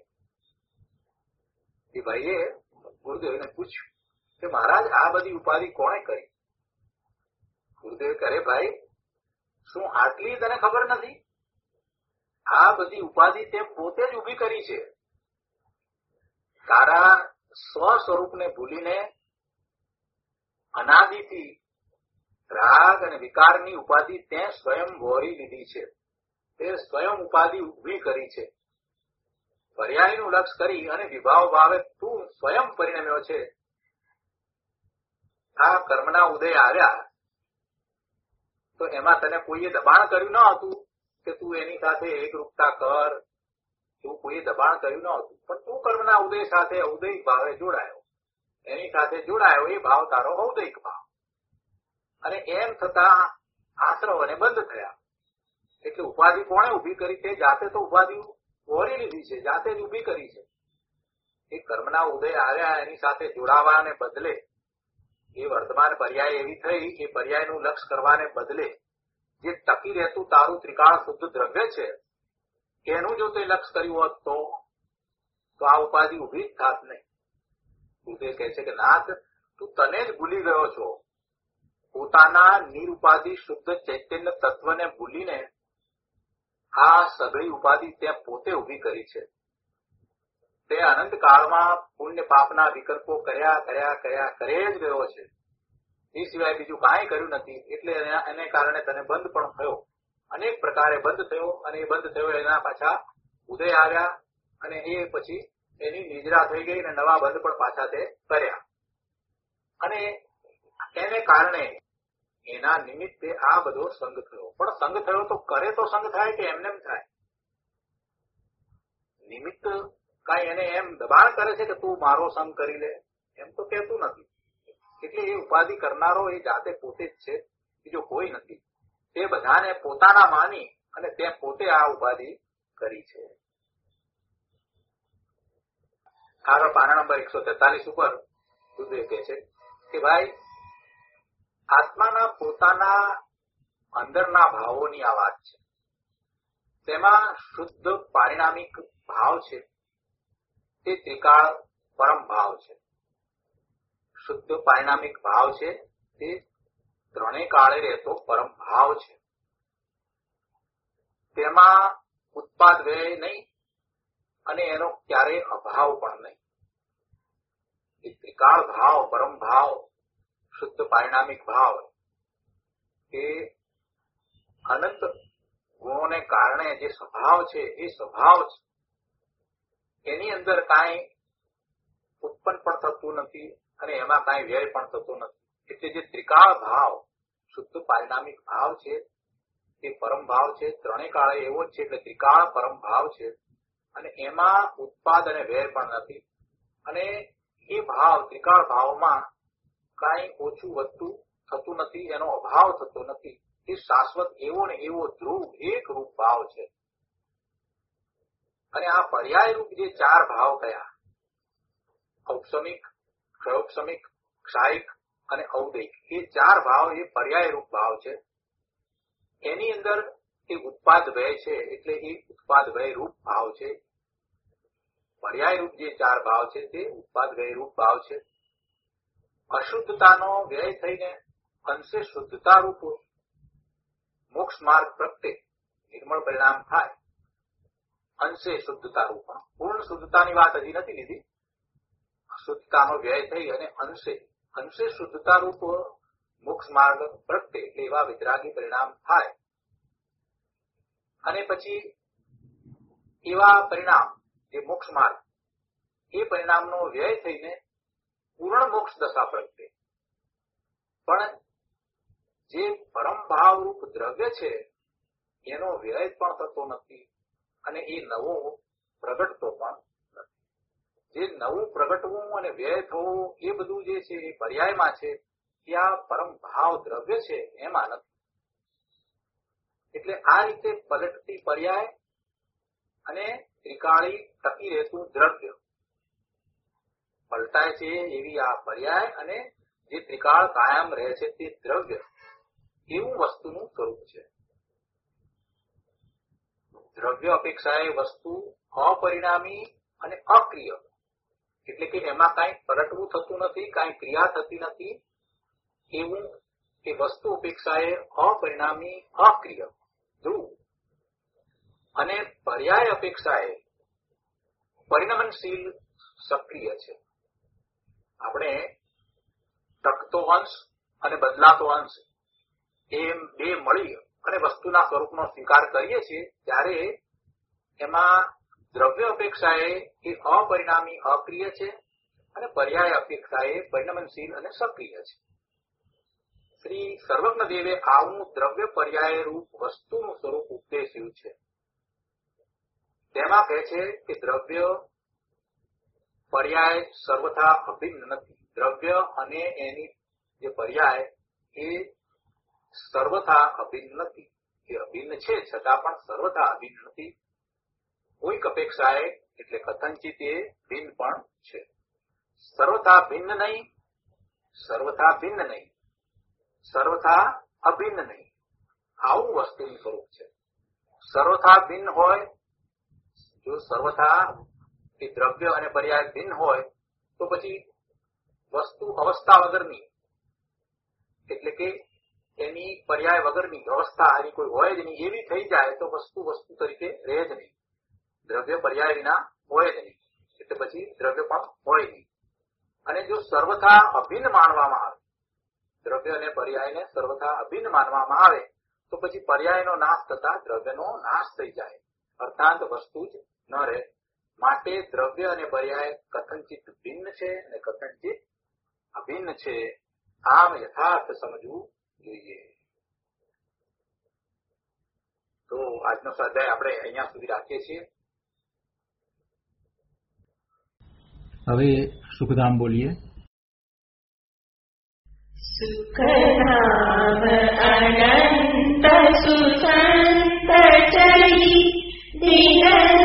એ ભાઈએ ગુરુદેવને પૂછ્યું કે મહારાજ આ બધી ઉપાધિ કોણે કરી? ગુરુદેવ કહે ભાઈ શું આટલી તને ખબર નથી? આ બધી ઉપાધિ તે પોતે જ ઉભી કરી છે. તારા સ્વ સ્વરૂપને ભૂલીને અનાદિથી રાગ અને વિકારની ઉપાધિ તે સ્વયં વહોરી લીધી છે. તે સ્વયં ઉપાધિ ઉભી કરી છે. પર્યાયનું લક્ષ કરી અને વિભાવ ભાવે તું સ્વયં પરિણમ્યો છે. આ કર્મના ઉદય આવ્યા તો એમાં તને કોઈએ દબાણ કર્યું ન હતું કે તું એની સાથે એકરૂપતા કર, એવું કોઈએ દબાણ કર્યું ન હતું. પણ તું કર્મના ઉદય સાથે ઔદયિક ભાવે જોડાયો, એની સાથે જોડાયો. એ ભાવ તારો ઔદયિક ભાવ. અને એમ થતા આશ્રવને બંધ થયા. એટલે ઉપાધિ કોણે ઉભી કરી? તે જાતે તો ઉપાધિ વહોરી લીધી છે, જાતે જ ઉભી કરી છે. એ કર્મના ઉદય આવ્યા એની સાથે જોડાવાને બદલે એ વર્તમાન પર્યાય એવી થઈ, એ પર્યાયનું લક્ષ કરવાને બદલે જે ટકી રહેતું તારું ત્રિકાળ શુદ્ધ દ્રવ્ય છે એનું જો તે લક્ષ કર્યું હોત તો આ ઉપાધિ ઉભી જ થાત નહીં. તું તે કહે છે કે નાથ તું તને જ ભૂલી ગયો છો. પોતાના નિરુપાધિ શુદ્ધ ચૈતન્ય તત્વને ભૂલીને આ સઘળી ઉપાધિ તે પોતે ઉભી કરી છે. તે અનંત કાળમાં પુણ્ય પાપના વિકલ્પો કર્યા કર્યા કર્યા કરે જ ગયો છે. એ સિવાય બીજું કાંઈ કર્યું નથી. એટલે એને કારણે તને બંધ પણ થયો, અનેક પ્રકારે બંધ થયો. અને એ બંધ થયો એના પાછા ઉદય આવ્યા અને એ પછી એની નિદ્રા થઈ ગઈ અને નવા બંધ પણ પાછા તે કર્યા. અને એને કારણે એના નિમિત્તે આ બધો સંગ થયો. પણ સંગ થયો તો કરે તો સંગ થાય કે એમને એમ થાય? નિમિત્ત કાંઈ એને એમ દબાણ કરે છે કે તું મારો સંગ કરી લે, એમ તો કહેતું નથી. એટલે એ ઉપાધિ કરનારો એ જાતે પોતે જ છે, બીજો કોઈ નથી. તે બધાને પોતાના માની અને તે પોતે આ ઉપાધિ કરી છે. આગળ પાના નંબર એકસો તેતાલીસ ઉપર ગુરુદેવ કહે છે કે ભાઈ આત્માના પોતાના અંદરના ભાવોની આ વાત છે. તેમાં શુદ્ધ પારિણામિક ભાવ છે, તે ત્રિકાળ પરમ ભાવ છે. શુદ્ધ પારિણામિક ભાવ છે તે ત્રણેય કાળે રહેતો પરમ ભાવ છે. તેમાં ઉત્પાદ વ્યય નહીં, અને એનો ક્યારેય અભાવ પણ નહીં. એ ત્રિકાળ ભાવ, પરમ ભાવ, શુદ્ધ પારિણામિક ભાવ એ અનંત ગુણોને કારણે જે સ્વભાવ છે એ સ્વભાવ છે. એની અંદર કાંઈ ઉત્પન્ન પણ થતું નથી અને એમાં કાંઈ વ્યય પણ થતો નથી. એટલે જે ત્રિકાળ ભાવ, શુદ્ધ પારિણામિક ભાવ છે એ પરમ ભાવ છે. ત્રણેય કાળે એવો જ છે એટલે ત્રિકાળ પરમ ભાવ છે અને એમાં ઉત્પાદ અને વ્યય પણ નથી. અને એ ભાવ, ત્રિકાળ ભાવમાં કાંઈ ઓછું વધતું થતું નથી, એનો અભાવ થતો નથી. એ શાશ્વત એવો ને એવો ધ્રુવ એક રૂપ ભાવ છે. અને આ પર્યાય રૂપ જે ચાર ભાવ કયા, ઔપસમિક, ક્ષયોપસમિક, ક્ષાયિક અને ઔદૈક, એ ચાર ભાવ એ પર્યાય રૂપ ભાવ છે. એની અંદર એ ઉત્પાદ વ્યય છે એટલે એ ઉત્પાદ વ્યય રૂપ ભાવ છે. પર્યાય રૂપ જે ચાર ભાવ છે તે ઉત્પાદ વ્યય રૂપ ભાવ છે. અશુદ્ધતાનો વ્યય થઈને અંશે શુદ્ધતા રૂપ મોક્ષ માર્ગ પ્રત્યે નિર્મળ પરિણામ થાય. અંશે શુદ્ધતા રૂપ, પૂર્ણ શુદ્ધતાની વાત હજી નથી લીધી. અશુદ્ધતાનો વ્યય થઈ અને અંશે અંશે શુદ્ધતા રૂપ મોક્ષ માર્ગ પ્રત્યે એટલે એવા વિતરાગી પરિણામ થાય. અને પછી એવા પરિણામ જે મોક્ષ માર્ગ, એ પરિણામનો વ્યય થઈને પૂર્ણ મોક્ષ દશા પ્રત્યે પણ જે પરમ ભાવ રૂપ દ્રવ્ય છે એનો વ્યય પણ થતો નથી અને એ નવો પ્રગટતો પણ નથી. જે નવું પ્રગટવું અને વ્યય થવું એ બધું જે છે એ પર્યાયમાં છે, ત્યાં પરમ ભાવ દ્રવ્ય છે એમાં નથી. એટલે આ રીતે પલટતી પર્યાય અને ત્રિકાળી ટકી રહેતું દ્રવ્ય, પલટાય છે એવી આ પર્યાય અને જે ત્રિકાળ કાયમ રહે છે તે દ્રવ્ય, એવું વસ્તુનું સ્વરૂપ છે. દ્રવ્ય અપેક્ષાએ વસ્તુ અપરિણામી અને અક્રિય, એટલે કે એમાં કાંઈ પલટવું થતું નથી, કાંઈ ક્રિયા થતી નથી, એવું એ વસ્તુ અપેક્ષાએ અપરિણામી અક્રિય ધ્રુવ. અને પર્યાય અપેક્ષાએ પરિણમનશીલ સક્રિય છે. આપણે ટકતો અંશ અને બદલાતો અંશ એમ બે મળી અને વસ્તુના સ્વરૂપનો સ્વીકાર કરીએ છીએ ત્યારે એમાં દ્રવ્ય અપેક્ષાએ એ અપરિણામી અક્રિય છે અને પર્યાય અપેક્ષાએ પરિણમનશીલ અને સક્રિય છે. શ્રી સર્વજ્ઞ દેવે આવું દ્રવ્ય પર્યાય રૂપ વસ્તુનું સ્વરૂપ ઉપદેશ્યું છે. તેમાં કહે છે કે દ્રવ્ય પર્યાય સર્વથા અભિન્ન નથી. દ્રવ્ય અને એની જે પર્યાય એ સર્વથા અભિન્ન નથી. એ અભિન્ન છે છતાં પણ સર્વથા અભિન્ન નથી. કોઈક અપેક્ષાએ એટલે કથનચિત એ ભિન્ન પણ છે. સર્વથા ભિન્ન નહીં, સર્વથા ભિન્ન નહીં, સર્વથા અભિન્ન નહીં, આવું વસ્તુનું સ્વરૂપ છે. સર્વથા ભિન્ન હોય, જો સર્વથા એ દ્રવ્ય અને પર્યાય ભિન્ન હોય તો પછી વસ્તુ અવસ્થા વગરની, એટલે કે એની પર્યાય વગરની અવસ્થા એની કોઈ હોય જ નહીં, એવી થઈ જાય તો વસ્તુ વસ્તુ તરીકે રહે જ નહીં. દ્રવ્ય પર્યાય વિના હોય જ નહીં, એટલે પછી દ્રવ્ય પણ હોય નહીં. અને જો સર્વથા અભિન્ન માનવામાં આવે, દ્રવ્ય અને પર્યાયને સર્વથા અભિન્ન માનવામાં આવે તો પછી પર્યાયનો નાશ થતા દ્રવ્યનો નાશ થઈ જાય, અર્થાત વસ્તુ જ ન રહે. માટે દ્રવ્ય અને પર્યાય કથનચિત ભિન્ન છે અને કથનચિત અભિન્ન છે, આમ યથાર્થ સમજવું જોઈએ. તો આજનો સ્વાધ્યાય આપણે અહીંયા સુધી રાખીએ છીએ. હવે સુખધામ બોલીએ. સુખધામ અનંત સુસંત ચરી દિન